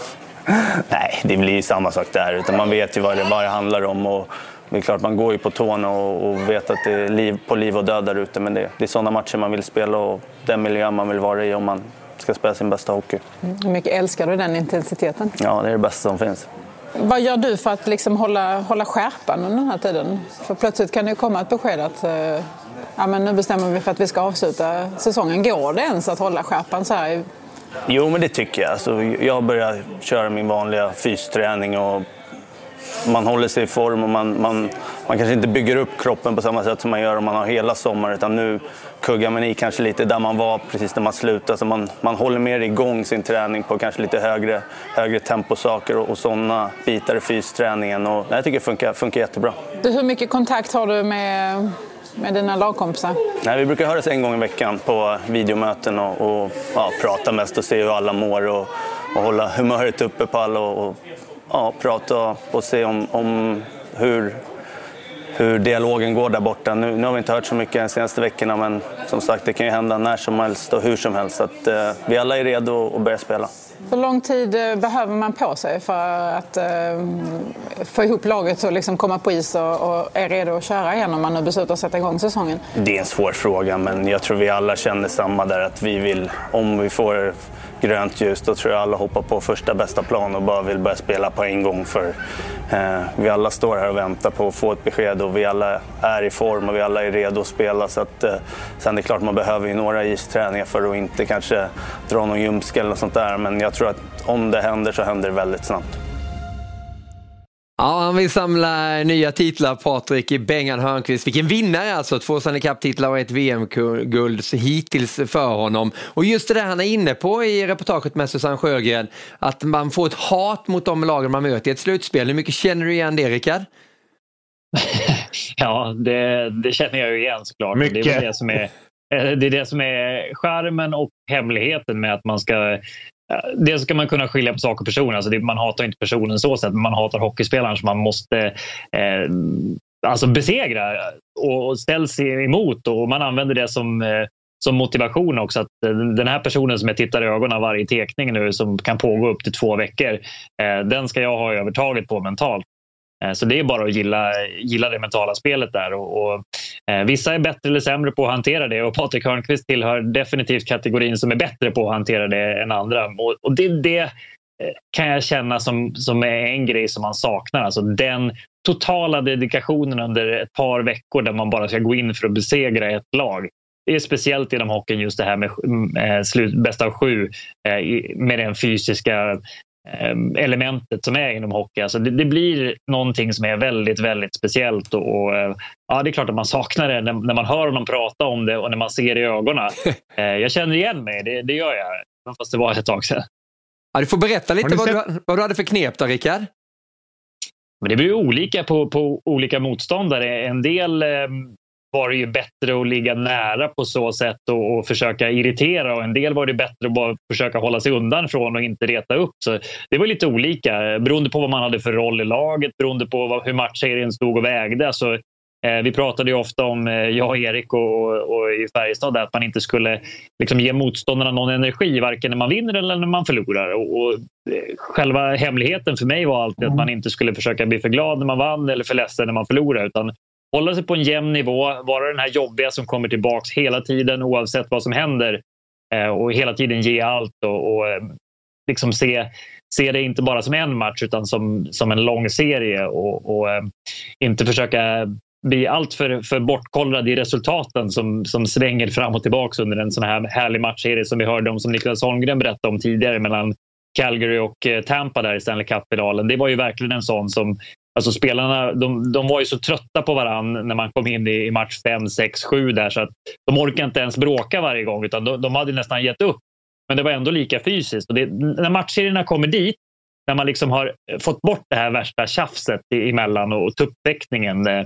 Nej, det blir ju samma sak där utan man vet ju vad det, vad det handlar om och det är klart man går ju på tårna och, och vet att det är liv, på liv och död där ute men det, det är sådana matcher man vill spela och den miljö man vill vara i om man ska spela sin bästa hockey. Mm. Hur mycket älskar du den intensiteten? Ja, det är det bästa som finns. Vad gör du för att liksom hålla, hålla skärpan under den här tiden? För plötsligt kan det ju komma ett besked att eh, ja, men nu bestämmer vi för att vi ska avsluta säsongen. Går det ens att hålla skärpan så här? Jo, men det tycker jag. Alltså, jag börjar köra min vanliga fysträning och man håller sig i form och man, man, man kanske inte bygger upp kroppen på samma sätt som man gör om man har hela sommaren utan nu kuggar man i kanske lite där man var precis när man slutade så man, man håller mer igång sin träning på kanske lite högre, högre temposaker och, och sådana bitar i fysträningen och jag tycker det funkar, funkar jättebra. Du, hur mycket kontakt har du med, med dina lagkompisar? Nej, vi brukar höras en gång i veckan på videomöten och, och ja, prata mest och se hur alla mår och, och hålla humöret uppe på alla och, och ja, prata och se om, om hur, hur dialogen går där borta. Nu, nu har vi inte hört så mycket de senaste veckorna men som sagt det kan ju hända när som helst och hur som helst. Så att, eh, vi alla är redo att börja spela. Hur lång tid behöver man på sig för att eh, få ihop laget och liksom komma på is och, och är redo att köra igen om man nu beslutar att sätta igång säsongen? Det är en svår fråga men jag tror vi alla känner samma där att vi vill, om vi får grönt ljus då tror jag alla hoppar på första bästa plan och bara vill börja spela på en gång för eh, vi alla står här och väntar på att få ett besked och vi alla är i form och vi alla är redo att spela så att eh, sen är det klart man behöver ju några isträningar för att inte kanske dra någon ljumske eller något sånt där men jag tror att om det händer så händer det väldigt snabbt. Ja, han vill samla nya titlar, Patrik i Bengan Hörnqvist. Vilken vinnare alltså, två Stanley Cup-titlar och ett V M-guld hittills för honom. Och just det där han är inne på i reportaget med Susanne Sjögren, att man får ett hat mot de lagen man möter i ett slutspel. Hur mycket känner du igen det, Rickard? Ja, det, det känner jag ju igen såklart. Mycket. Det är det som är, det är det som är charmen och hemligheten med att man ska... Dels ska man kunna skilja på sak och person. Alltså det, man hatar inte personen så sätt, men man hatar hockeyspelaren som man måste eh, alltså besegra och, och ställs emot. Och man använder det som... Eh, som motivation också, att den här personen som jag tittar i ögonen varje tekning nu som kan pågå upp till två veckor, den ska jag ha övertaget på mentalt. Så det är bara att gilla, gilla det mentala spelet där och, och vissa är bättre eller sämre på att hantera det och Patrik Hörnqvist tillhör definitivt kategorin som är bättre på att hantera det än andra och, och det, det kan jag känna som, som är en grej som man saknar, alltså den totala dedikationen under ett par veckor där man bara ska gå in för att besegra ett lag. Det är speciellt inom hockeyn just det här med eh, slut, bästa av sju eh, med den fysiska eh, elementet som är inom hockey. Alltså det, det blir någonting som är väldigt, väldigt speciellt och, och eh, ja, det är klart att man saknar det när, när man hör honom prata om det och när man ser det i ögonen. Eh, jag känner igen mig, det, det gör jag, fast det var ett tag sedan. Ja, du får berätta lite vad du, vad du hade för knep då, Rickard. Men det blir ju olika på, på olika motståndare. En del... Eh, var det ju bättre att ligga nära på så sätt och, och försöka irritera och en del var det bättre att bara försöka hålla sig undan från och inte reta upp. Så det var lite olika beroende på vad man hade för roll i laget, beroende på vad, hur matchserien stod och vägde. Så, eh, vi pratade ju ofta om, eh, jag och Erik och, och, och i Färjestad, att man inte skulle liksom, ge motståndarna någon energi varken när man vinner eller när man förlorar. Och, och eh, själva hemligheten för mig var alltid att man inte skulle försöka bli för glad när man vann eller för ledsen när man förlorade, utan hålla sig på en jämn nivå, vara den här jobbiga som kommer tillbaks hela tiden oavsett vad som händer eh, och hela tiden ge allt och, och eh, liksom se, se det inte bara som en match utan som, som en lång serie och, och eh, inte försöka bli allt för, för bortkollrad i resultaten som, som svänger fram och tillbaks under en sån här härlig matchserie som vi hörde om, som Niklas Holmgren berättade om tidigare mellan Calgary och eh, Tampa där i Stanley Cup-finalen. Det var ju verkligen en sån som alltså spelarna, de, de var ju så trötta på varann när man kom in i, i match fem, sex, sju där så att de orkade inte ens bråka varje gång utan de, de hade nästan gett upp. Men det var ändå lika fysiskt. Och det, när matchserierna kommer dit, när man liksom har fått bort det här värsta tjafset emellan och tuppväckningen eh,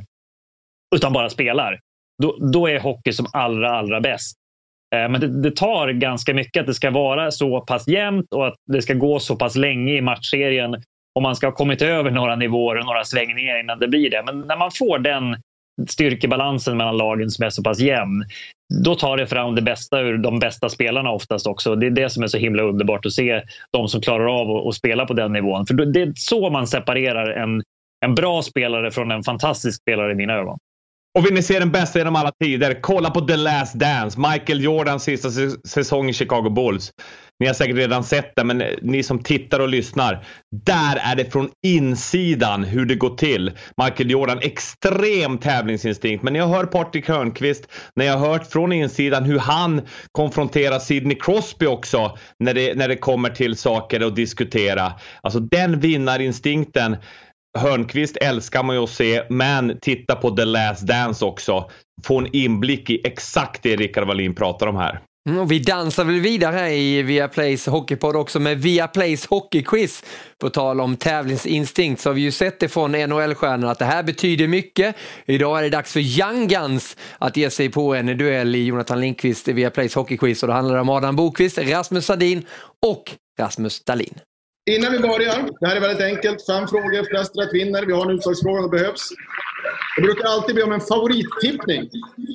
utan bara spelar, då, då är hockey som allra, allra bäst. Eh, men det, det tar ganska mycket att det ska vara så pass jämnt och att det ska gå så pass länge i matchserien och man ska ha kommit över några nivåer och några svängningar innan det blir det. Men när man får den styrkebalansen mellan lagen som är så pass jämn, då tar det fram det bästa ur de bästa spelarna oftast också. Det är det som är så himla underbart att se de som klarar av att, att spela på den nivån. För det är så man separerar en, en bra spelare från en fantastisk spelare i mina ögon. Och vill ni se den bästa genom alla tider, kolla på The Last Dance, Michael Jordans sista säsong i Chicago Bulls. Ni har säkert redan sett det, men ni som tittar och lyssnar, där är det från insidan hur det går till. Michael Jordan, extrem tävlingsinstinkt, men jag hör Patrik Hörnqvist, när jag har hört från insidan hur han konfronterar Sidney Crosby också när det, när det kommer till saker att diskutera. Alltså den vinnarinstinkten, Hörnqvist älskar man ju att se, men titta på The Last Dance också. Få en inblick i exakt det Rickard Wallin pratar om här. Mm, vi dansar väl vidare här i Viaplays hockeypodd också med Viaplays hockeyquiz. På tal om tävlingsinstinkt så har vi ju sett det från N H L-stjärnorna att det här betyder mycket. Idag är det dags för Young Guns att ge sig på en duell i Jonathan Lindqvist i Viaplays hockeyquiz. Och då handlar det om Adam Bokvist, Rasmus Sadin och Rasmus Dahlin. Innan vi börjar, det här är väldigt enkelt. Fem frågor, flest rätt vinner. Vi har en utslagsfråga om det behövs. Jag brukar alltid be om en favorittippning.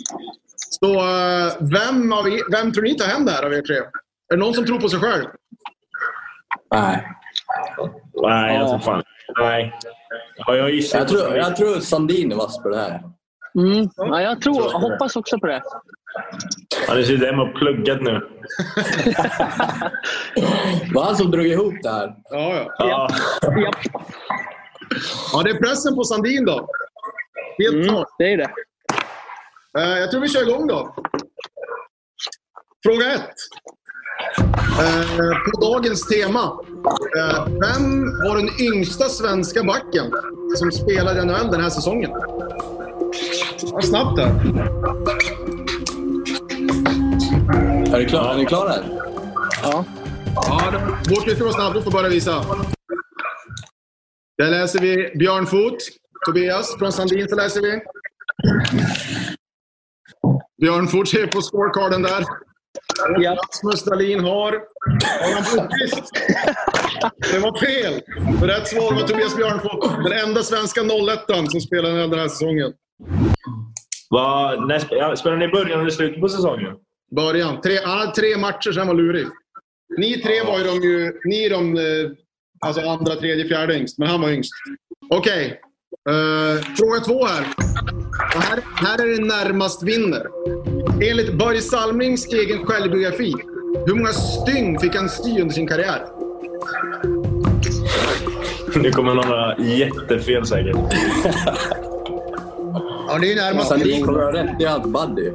Så vem, av er, vem tror ni tar hem det här av er tre? Är det någon som tror på sig själv? Nej. Nej, jag tror fan. Nej. Ja, jag, jag, tror, jag tror Sandin är vass på det här. Mm. Ja, jag tror, jag hoppas också på det. Ja, det ser dem och pluggat nu. Var han som drog ihop det här? Ja, ja. Ja, ja. Ja, det är pressen på Sandin då. Helt mm, klart. Det är det. Uh, jag tror vi kör igång då. Fråga ett. Uh, på dagens tema. Uh, vem var den yngsta svenska backen som spelade i N H L den här säsongen? Ja, snabbt där. Är du klar? Är ni klara här? Ja. Ja, vårt lycka var snabbt. Du får bara visa. Där läser vi Björn Foot. Tobias från Sandin så läser vi. Björn Fort ser på scorecarden där. Ja. Rasmus Dahlin har... Adam Blomqvist. Det var fel. För rätt svar var Tobias Björnfot. Den enda svenska noll-ettan som spelar den här säsongen. Va, när, spelar ni i början eller slutet på säsongen? Början. Tre, han hade tre matcher sen var lurig. Ni tre var ju de ju... Ni är de... Alltså andra, tredje, fjärde yngst. Men han var yngst. Okej. Okay. Uh, fråga två här. Och här. Här är det närmast vinner. Enligt Börje Salmings egen självbiografi. Hur många styng fick han sy under sin karriär? Det kommer några jättefel säkert. Ja, det är närmast. Sen det kommer jag rätt i allt buddy.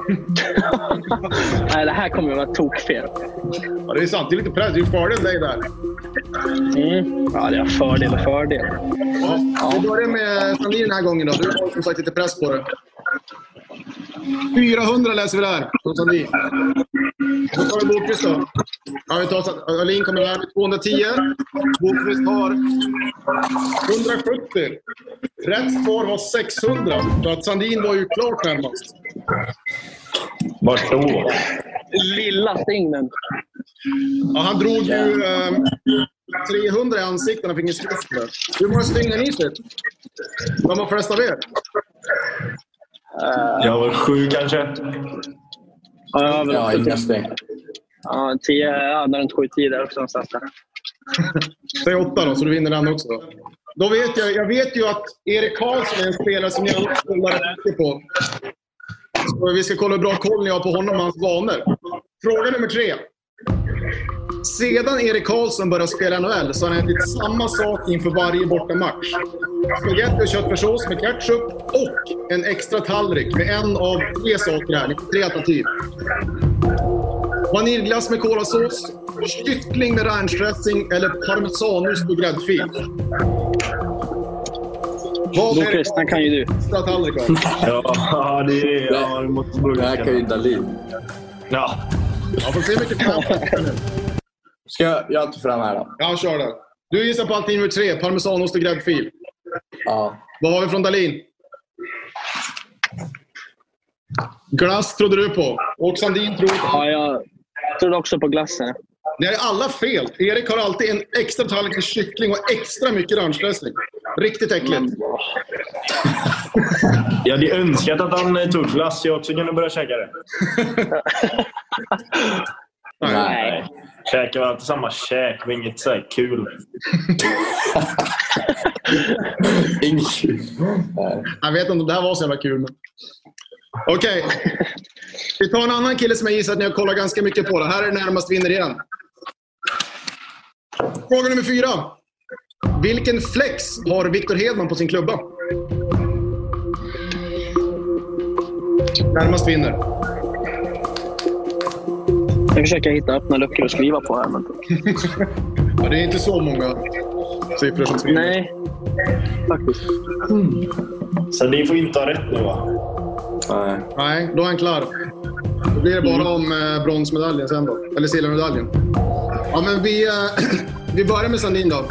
Nej, det här kommer att vara tokfel. Ja, det är sant. Det är lite press. Det är fördel dig där. Mm. Ja, det är fördel och fördel. Ja, vi börjar med Sandin den här gången då. Du har som sagt lite press på det. fyrahundra läser vi där. Från Sandin. Då tar vi Bokvist då. Ja, vi tar Alin kommer här med tvåhundratio. Bokvist har hundrasjuttio. Rätt svar var sexhundra. Så att Sandin var ju klart närmast. Vart då? Lilla stingen. Ja, han drog ju eh, trehundra i ansikten och fick en skrift där. Hur många stygn har ni sett? Vad var flest av er? Uh, jag var sju kanske. Ja, ja inga stygn. Ja, tio, ja, där runt sju, tio där också någonstans där. Säg åtta då, så du vinner den också. Då, då vet jag, jag vet ju att Erik Karlsson är en spelare som jag kollar rätt på. Så vi ska kolla hur bra koll ni har på honom och hans vanor. Fråga nummer tre. Sedan Erik Karlsson började spela N H L så har han ätit samma sak inför varje bortamatch. Spagetti och köttfärssås med ketchup och en extra tallrik med en av tre saker här. Tre alternativ. Vaniljglass med kolasås, kyckling med ranchdraessing eller parmesanost och gräddfil. Vad är det? Han kan ju du. Extra tallrik va? Ja, det är... Ja, det måste bli. Det här kan ju Dahlin. Ja. Ja, får se mycket fram. Ska jag, jag ta fram här då? Ja, kör det. Du gissar på allting nummer tre. Parmesanost och gräddfil. Ja. Vad har vi från Dahlin? Glass trodde du på. Och Sandin tror på. Ja, jag trodde också på glassen. Det är alla fel. Erik har alltid en extra tallrik med kyckling och extra mycket ranchdraessing. Riktigt äckligt. Jag hade önskat att han tog glass. Jag också kunde börja käka det. Nej. Nej. Käkar var alltid samma käk. Det var inget så här kul. Inget kul. Jag vet inte om det här var så jävla kul. Men... Okej. Okay. Vi tar en annan kille som jag gissar att ni har kollat ganska mycket på. Det här är närmast vinner igen. Fråga nummer fyra. Vilken flex har Victor Hedman på sin klubba? Närmast vinner. Jag försöker hitta öppna luckor att skriva på här. Men... ja, det är inte så många siffror som skriver. Nej, faktiskt. Mm. Så ni får inte ha rätt nu va? Nej. Nej, då är han klar. Då blir det bara mm. om eh, bronsmedaljen sen då. Eller silvermedaljen. Ja, men vi, eh, vi börjar med Sandin då.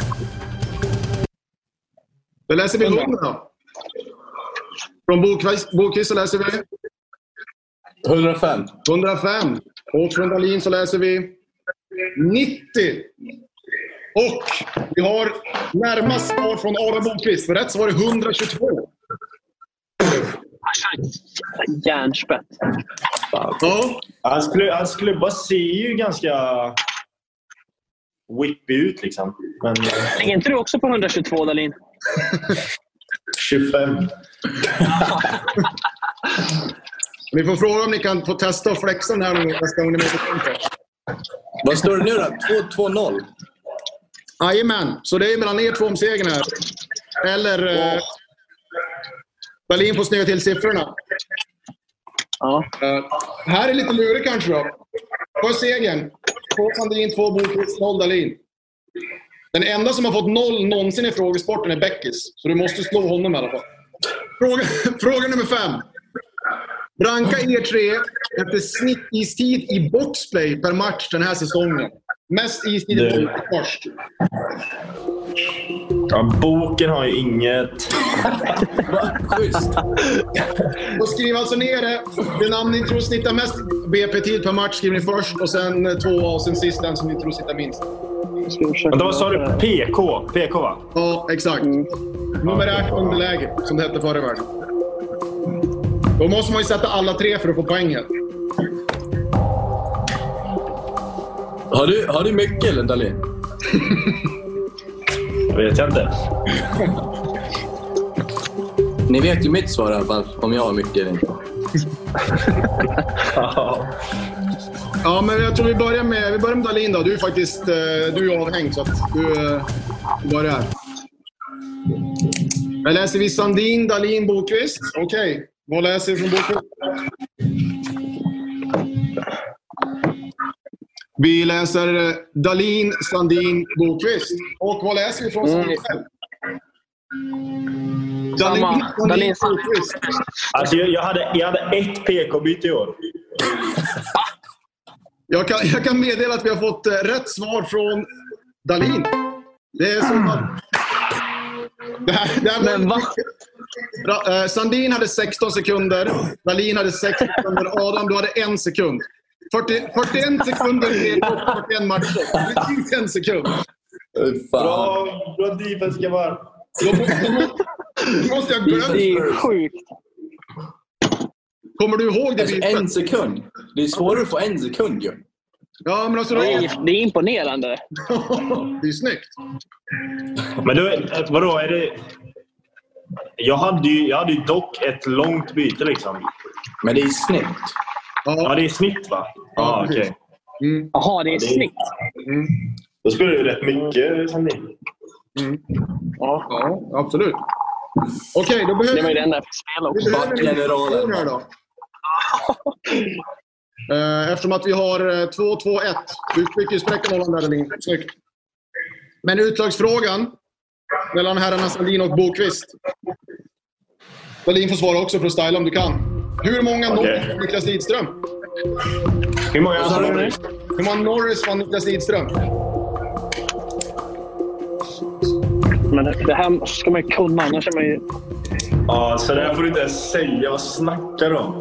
Då läser vi hundra då. Från Bokvist så läser vi... hundrafem. hundrafem. Och från Dahlin så läser vi... nittio. Och vi har närmast svar från Adam Bokvist. För rätt så var det hundratjugotvå. Järnspett. Ja. Hans, klubb, hans klubba ser ju ganska whippy ut liksom. Men... är inte du också på hundratjugotvå, Dahlin? tjugofem. Vi får fråga om ni kan få testa och flexa den här nästa gång ni möter kontra. Vad står det nu då? två två noll. Jajamän, så det är mellan er två om segern här. Eller eh, Dahlin får snöa till siffrorna. Ja. Uh, här är lite lurig kanske då. För segern. Två Sandin, två Bokvist, noll Dahlin. Den enda som har fått noll någonsin i frågesporten är Beckis. Så du måste slå honom i alla fall. Fråga, fråga nummer fem. Ranka er tre efter snittistid i boxplay per match den här säsongen. Mest istid i boxplay först. Ja, boken har ju inget... Schysst. Och skriv alltså ner det. Det namn ni tror snittar mest B P-tid per match skriver ni först. Och sen två och sen sist den som ni tror snittar minst. Men då sa du P K. P K va? Ja, exakt. Numerärt underläge, som det hette förra världen. Då måste man ju sätta alla tre för att få poängen. Har du, har du mycket eller Dahlin? Jag vet jag inte. Ni vet ju mitt svar i alla fall, om jag har mycket eller inte. Ja, men jag tror vi börjar med, vi börjar med Dahlin då. Du är faktiskt du är avhängd så att du börjar. Jag läser vi Sandin, Dahlin, Bokvist. Okej, okay. Vad läser vi från Bokvist? Vi läser Dahlin, Sandin, Bokvist. Och vad läser vi från Sandin själv? Dahlin, Dahlin, Bokvist. Alltså jag, jag, hade, jag hade ett P K-byte i år. Jag kan, jag kan meddela att vi har fått rätt svar från Dahlin. Det är som att... Det här, det här Men va? Sandin hade sexton sekunder. Dahlin hade sex sekunder. Adam, du hade en sekund. fyrtio, fyrtioen sekunder är fyrtioen matcher. Det är en sekund. Bra, bra defense ska vara. Du måste jag glömma. Det är sjukt. Kommer du ihåg det? Alltså, en sekund. Det är svårare att få en sekund ju. Ja, men alltså, det, är, det är imponerande. Det är snyggt. Men du, vadå, är det... Jag hade ju, jag hade ju dock ett långt byte liksom. Men det är snitt. Ja, det är snitt va? Ja, ah, okej. Okay. Mm. Jaha, det är ja, det är... snitt. Mm. Då spelar du rätt mycket, Sandin. Mm. Ja, ja, absolut. Okej, okay, då behöver det var ju den där spel också. Backgeneralen här då. Eftersom att vi har två två ett. Du fick ju spräcka nollan där, Dahlin. Snyggt. Men utslagsfrågan mellan herrarna Sandin och Bokvist. Dahlin får svara också för att styla om du kan. Hur många okay. Norris var Niklas Lidström? Hur många Norris? Hur många Norris var Niklas Lidström? Men det här ska man ju kunna, annars är man ju... Ja, så där får du inte säga. Vad snackar du om?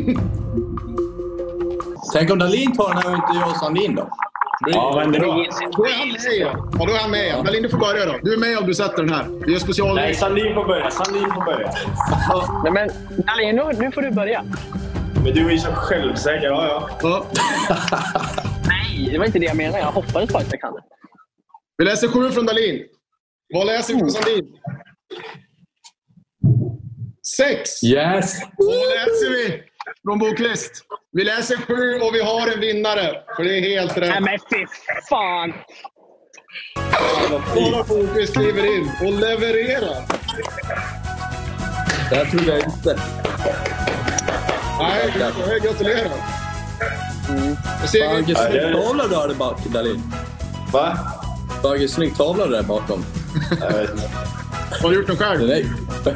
Tänk om Dahlin tar den här och inte jag och Sandin då? Ja, men det då. Då är han med. Ja, då är han med. Ja. Dahlin, du får börja då. Du är med om du sätter den här. Vi är special... Nej, Sandin får börja. Sandin får börja. Ja. Nej, men Dahlin, nu, nu får du börja. Men du är ju så självsäker. Ja, ja. ja. Nej, det var inte det jag menade. Jag hoppades på att jag kan. Vi läser sju från Dahlin. Vad läser vi från Sandin? Sex. Yes. Vad läser vi från Boklist? Vi läser sju och vi har en vinnare. För det är helt rätt. Nej, men fy fan. Bara Boklist skriver in och levererar. Det här tror jag inte. Nej, jag gratulerar. Mm. Jag ser Fan, vilken snygg tavla du har där bak, Dahlin. Va? Fan, vilken snygg tavla där bakom. Jag vet inte. Har du gjort den själv? Nej.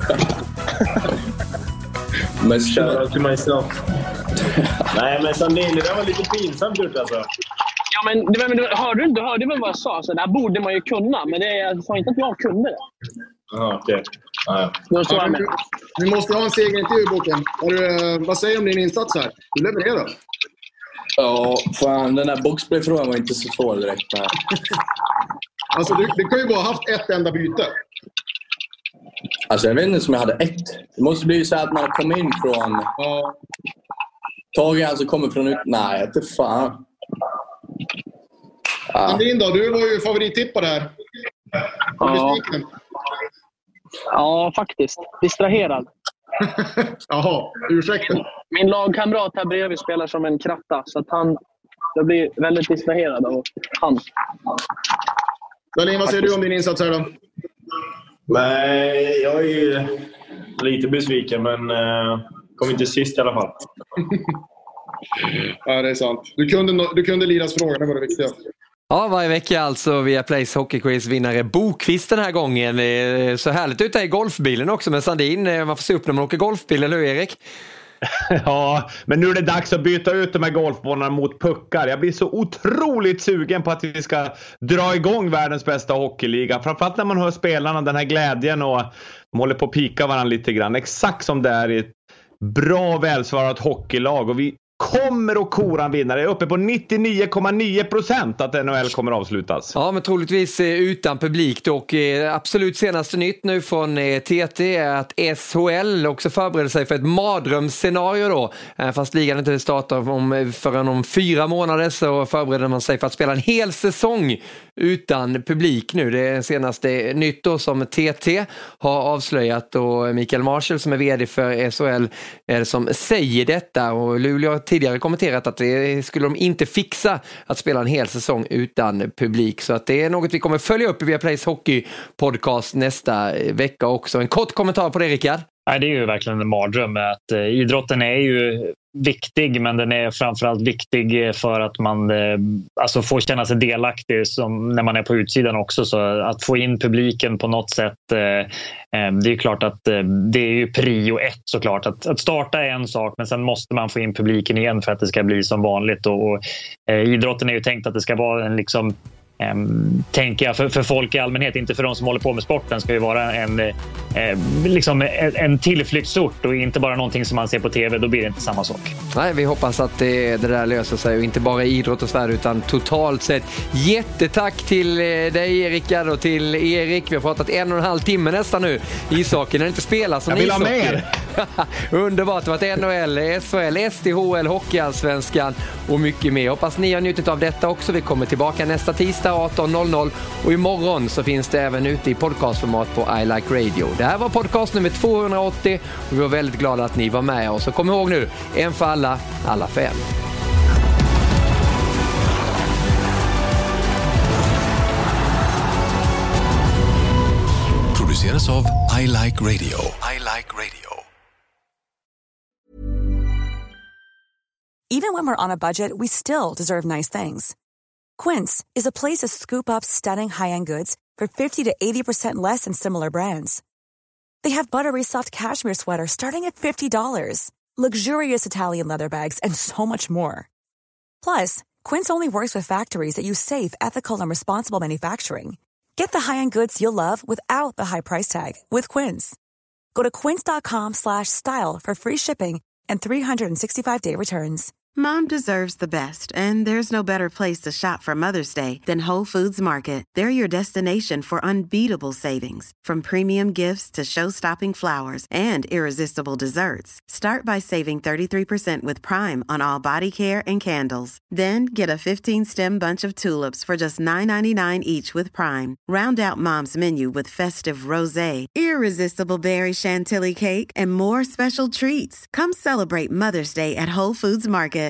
Men shoutout till myself. Nej, men Sandin, det där var lite pinsamt gjort alltså. Ja, men du, men, du, hörde du, du hörde väl vad jag sa? Så där borde man ju kunna, men det, jag sa inte att jag kunde det. Ja, okej. Okay. Ah, ja. Ja, vi, vi måste ha en segerintervju i boken. Du, vad säger du om din insats här? Du levererar. Ja, fan, den här boxplay-frågan var inte så svår direkt. Här. Alltså, du, du kan ju bara ha haft ett enda byte. Alltså, jag vet inte som jag hade ett. Det måste bli så att man kommer in från... Ja. Tage alltså kommer från ut... Nej, inte fan. Ja. Andrin då, du var ju favorittippare här. Ja. Ja, faktiskt. Distraherad. Jaha, ursäkta. Min lagkamrat här bredvid spelar som en kratta. Så att han... Jag blir väldigt distraherad av han. Dahlin, vad säger du om din insats här då? Nej, jag är ju lite besviken, men uh, kom inte sist i alla fall. Ja, det är sant. Du kunde, du kunde Liras fråga, det var det viktiga. Ja, varje vecka alltså via Plays Hockey Quiz vinnare Bokvist den här gången. Så härligt ute i golfbilen också med Sandin. Man får se upp när man åker golfbil, eller hur Erik? Ja, men nu är det dags att byta ut de här golfbanorna mot puckar. Jag blir så otroligt sugen på att vi ska dra igång världens bästa hockeyliga. Framförallt när man hör spelarna, den här glädjen, och de håller på att pika varandra lite grann. Exakt som det är i ett bra välsvarat hockeylag. Och vi kommer att kora en vinnare. Jag är uppe på nittionio komma nio procent att N H L kommer att avslutas. Ja, men troligtvis utan publik då. Och absolut senaste nytt nu från T T är att S H L också förbereder sig för ett mardrömsscenario då. Fast ligan inte startar om, förrän om fyra månader så förbereder man sig för att spela en hel säsong utan publik nu. Det är senaste nytt då som T T har avslöjat, och Mikael Marshall som är vd för S H L är det som säger detta, och Luleå har tidigare kommenterat att det skulle de inte fixa att spela en hel säsong utan publik, så att det är något vi kommer följa upp i Viaplays hockeypodcast nästa vecka också. En kort kommentar på det, Rickard. Nej, det är ju verkligen en mardröm. Att, eh, idrotten är ju viktig, men den är framförallt viktig för att man eh, alltså får känna sig delaktig som när man är på utsidan också. Så att få in publiken på något sätt, eh, eh, det är ju klart att eh, det är ju prio ett såklart. Att, att starta är en sak, men sen måste man få in publiken igen för att det ska bli som vanligt. Och, och eh, idrotten är ju tänkt att det ska vara en liksom Um, tänker jag för, för folk i allmänhet, inte för de som håller på med sporten, ska ju vara en, eh, liksom en, en tillflyktsort och inte bara någonting som man ser på tv. Då blir det inte samma sak. Nej, vi hoppas att det, det där löser sig, och inte bara i idrott och Sverige utan totalt sett. Jättetack till dig, Rickard, och till Erik. Vi har pratat en och en halv timme nästan nu ishockey när det inte spelar som ishockey. Jag vill ha mer! Underbart, det har varit N H L, S H L, S D H L, Hockeyallsvenskan och mycket mer. Hoppas ni har njutit av detta också. Vi kommer tillbaka nästa tisdag arton noll noll, och imorgon så finns det även ute i podcastformat på I Like Radio. Det här var podcast nummer tvåhundraåttio, och vi var väldigt glada att ni var med oss. Så kom ihåg nu, en för alla, alla för en. Produceras av I Like Radio. I Like Radio. Even when we're on a budget, we still deserve nice things. Quince is a place to scoop up stunning high-end goods for fifty to eighty percent less than similar brands. They have buttery soft cashmere sweaters starting at fifty dollars, luxurious Italian leather bags, and so much more. Plus, Quince only works with factories that use safe, ethical, and responsible manufacturing. Get the high-end goods you'll love without the high price tag with Quince. Go to quince.com slash style for free shipping and three sixty-five day returns. Mom deserves the best, and there's no better place to shop for Mother's Day than Whole Foods Market. They're your destination for unbeatable savings, from premium gifts to show-stopping flowers and irresistible desserts. Start by saving thirty-three percent with Prime on all body care and candles. Then get a fifteen-stem bunch of tulips for just nine ninety-nine each with Prime. Round out Mom's menu with festive rosé, irresistible berry chantilly cake, and more special treats. Come celebrate Mother's Day at Whole Foods Market.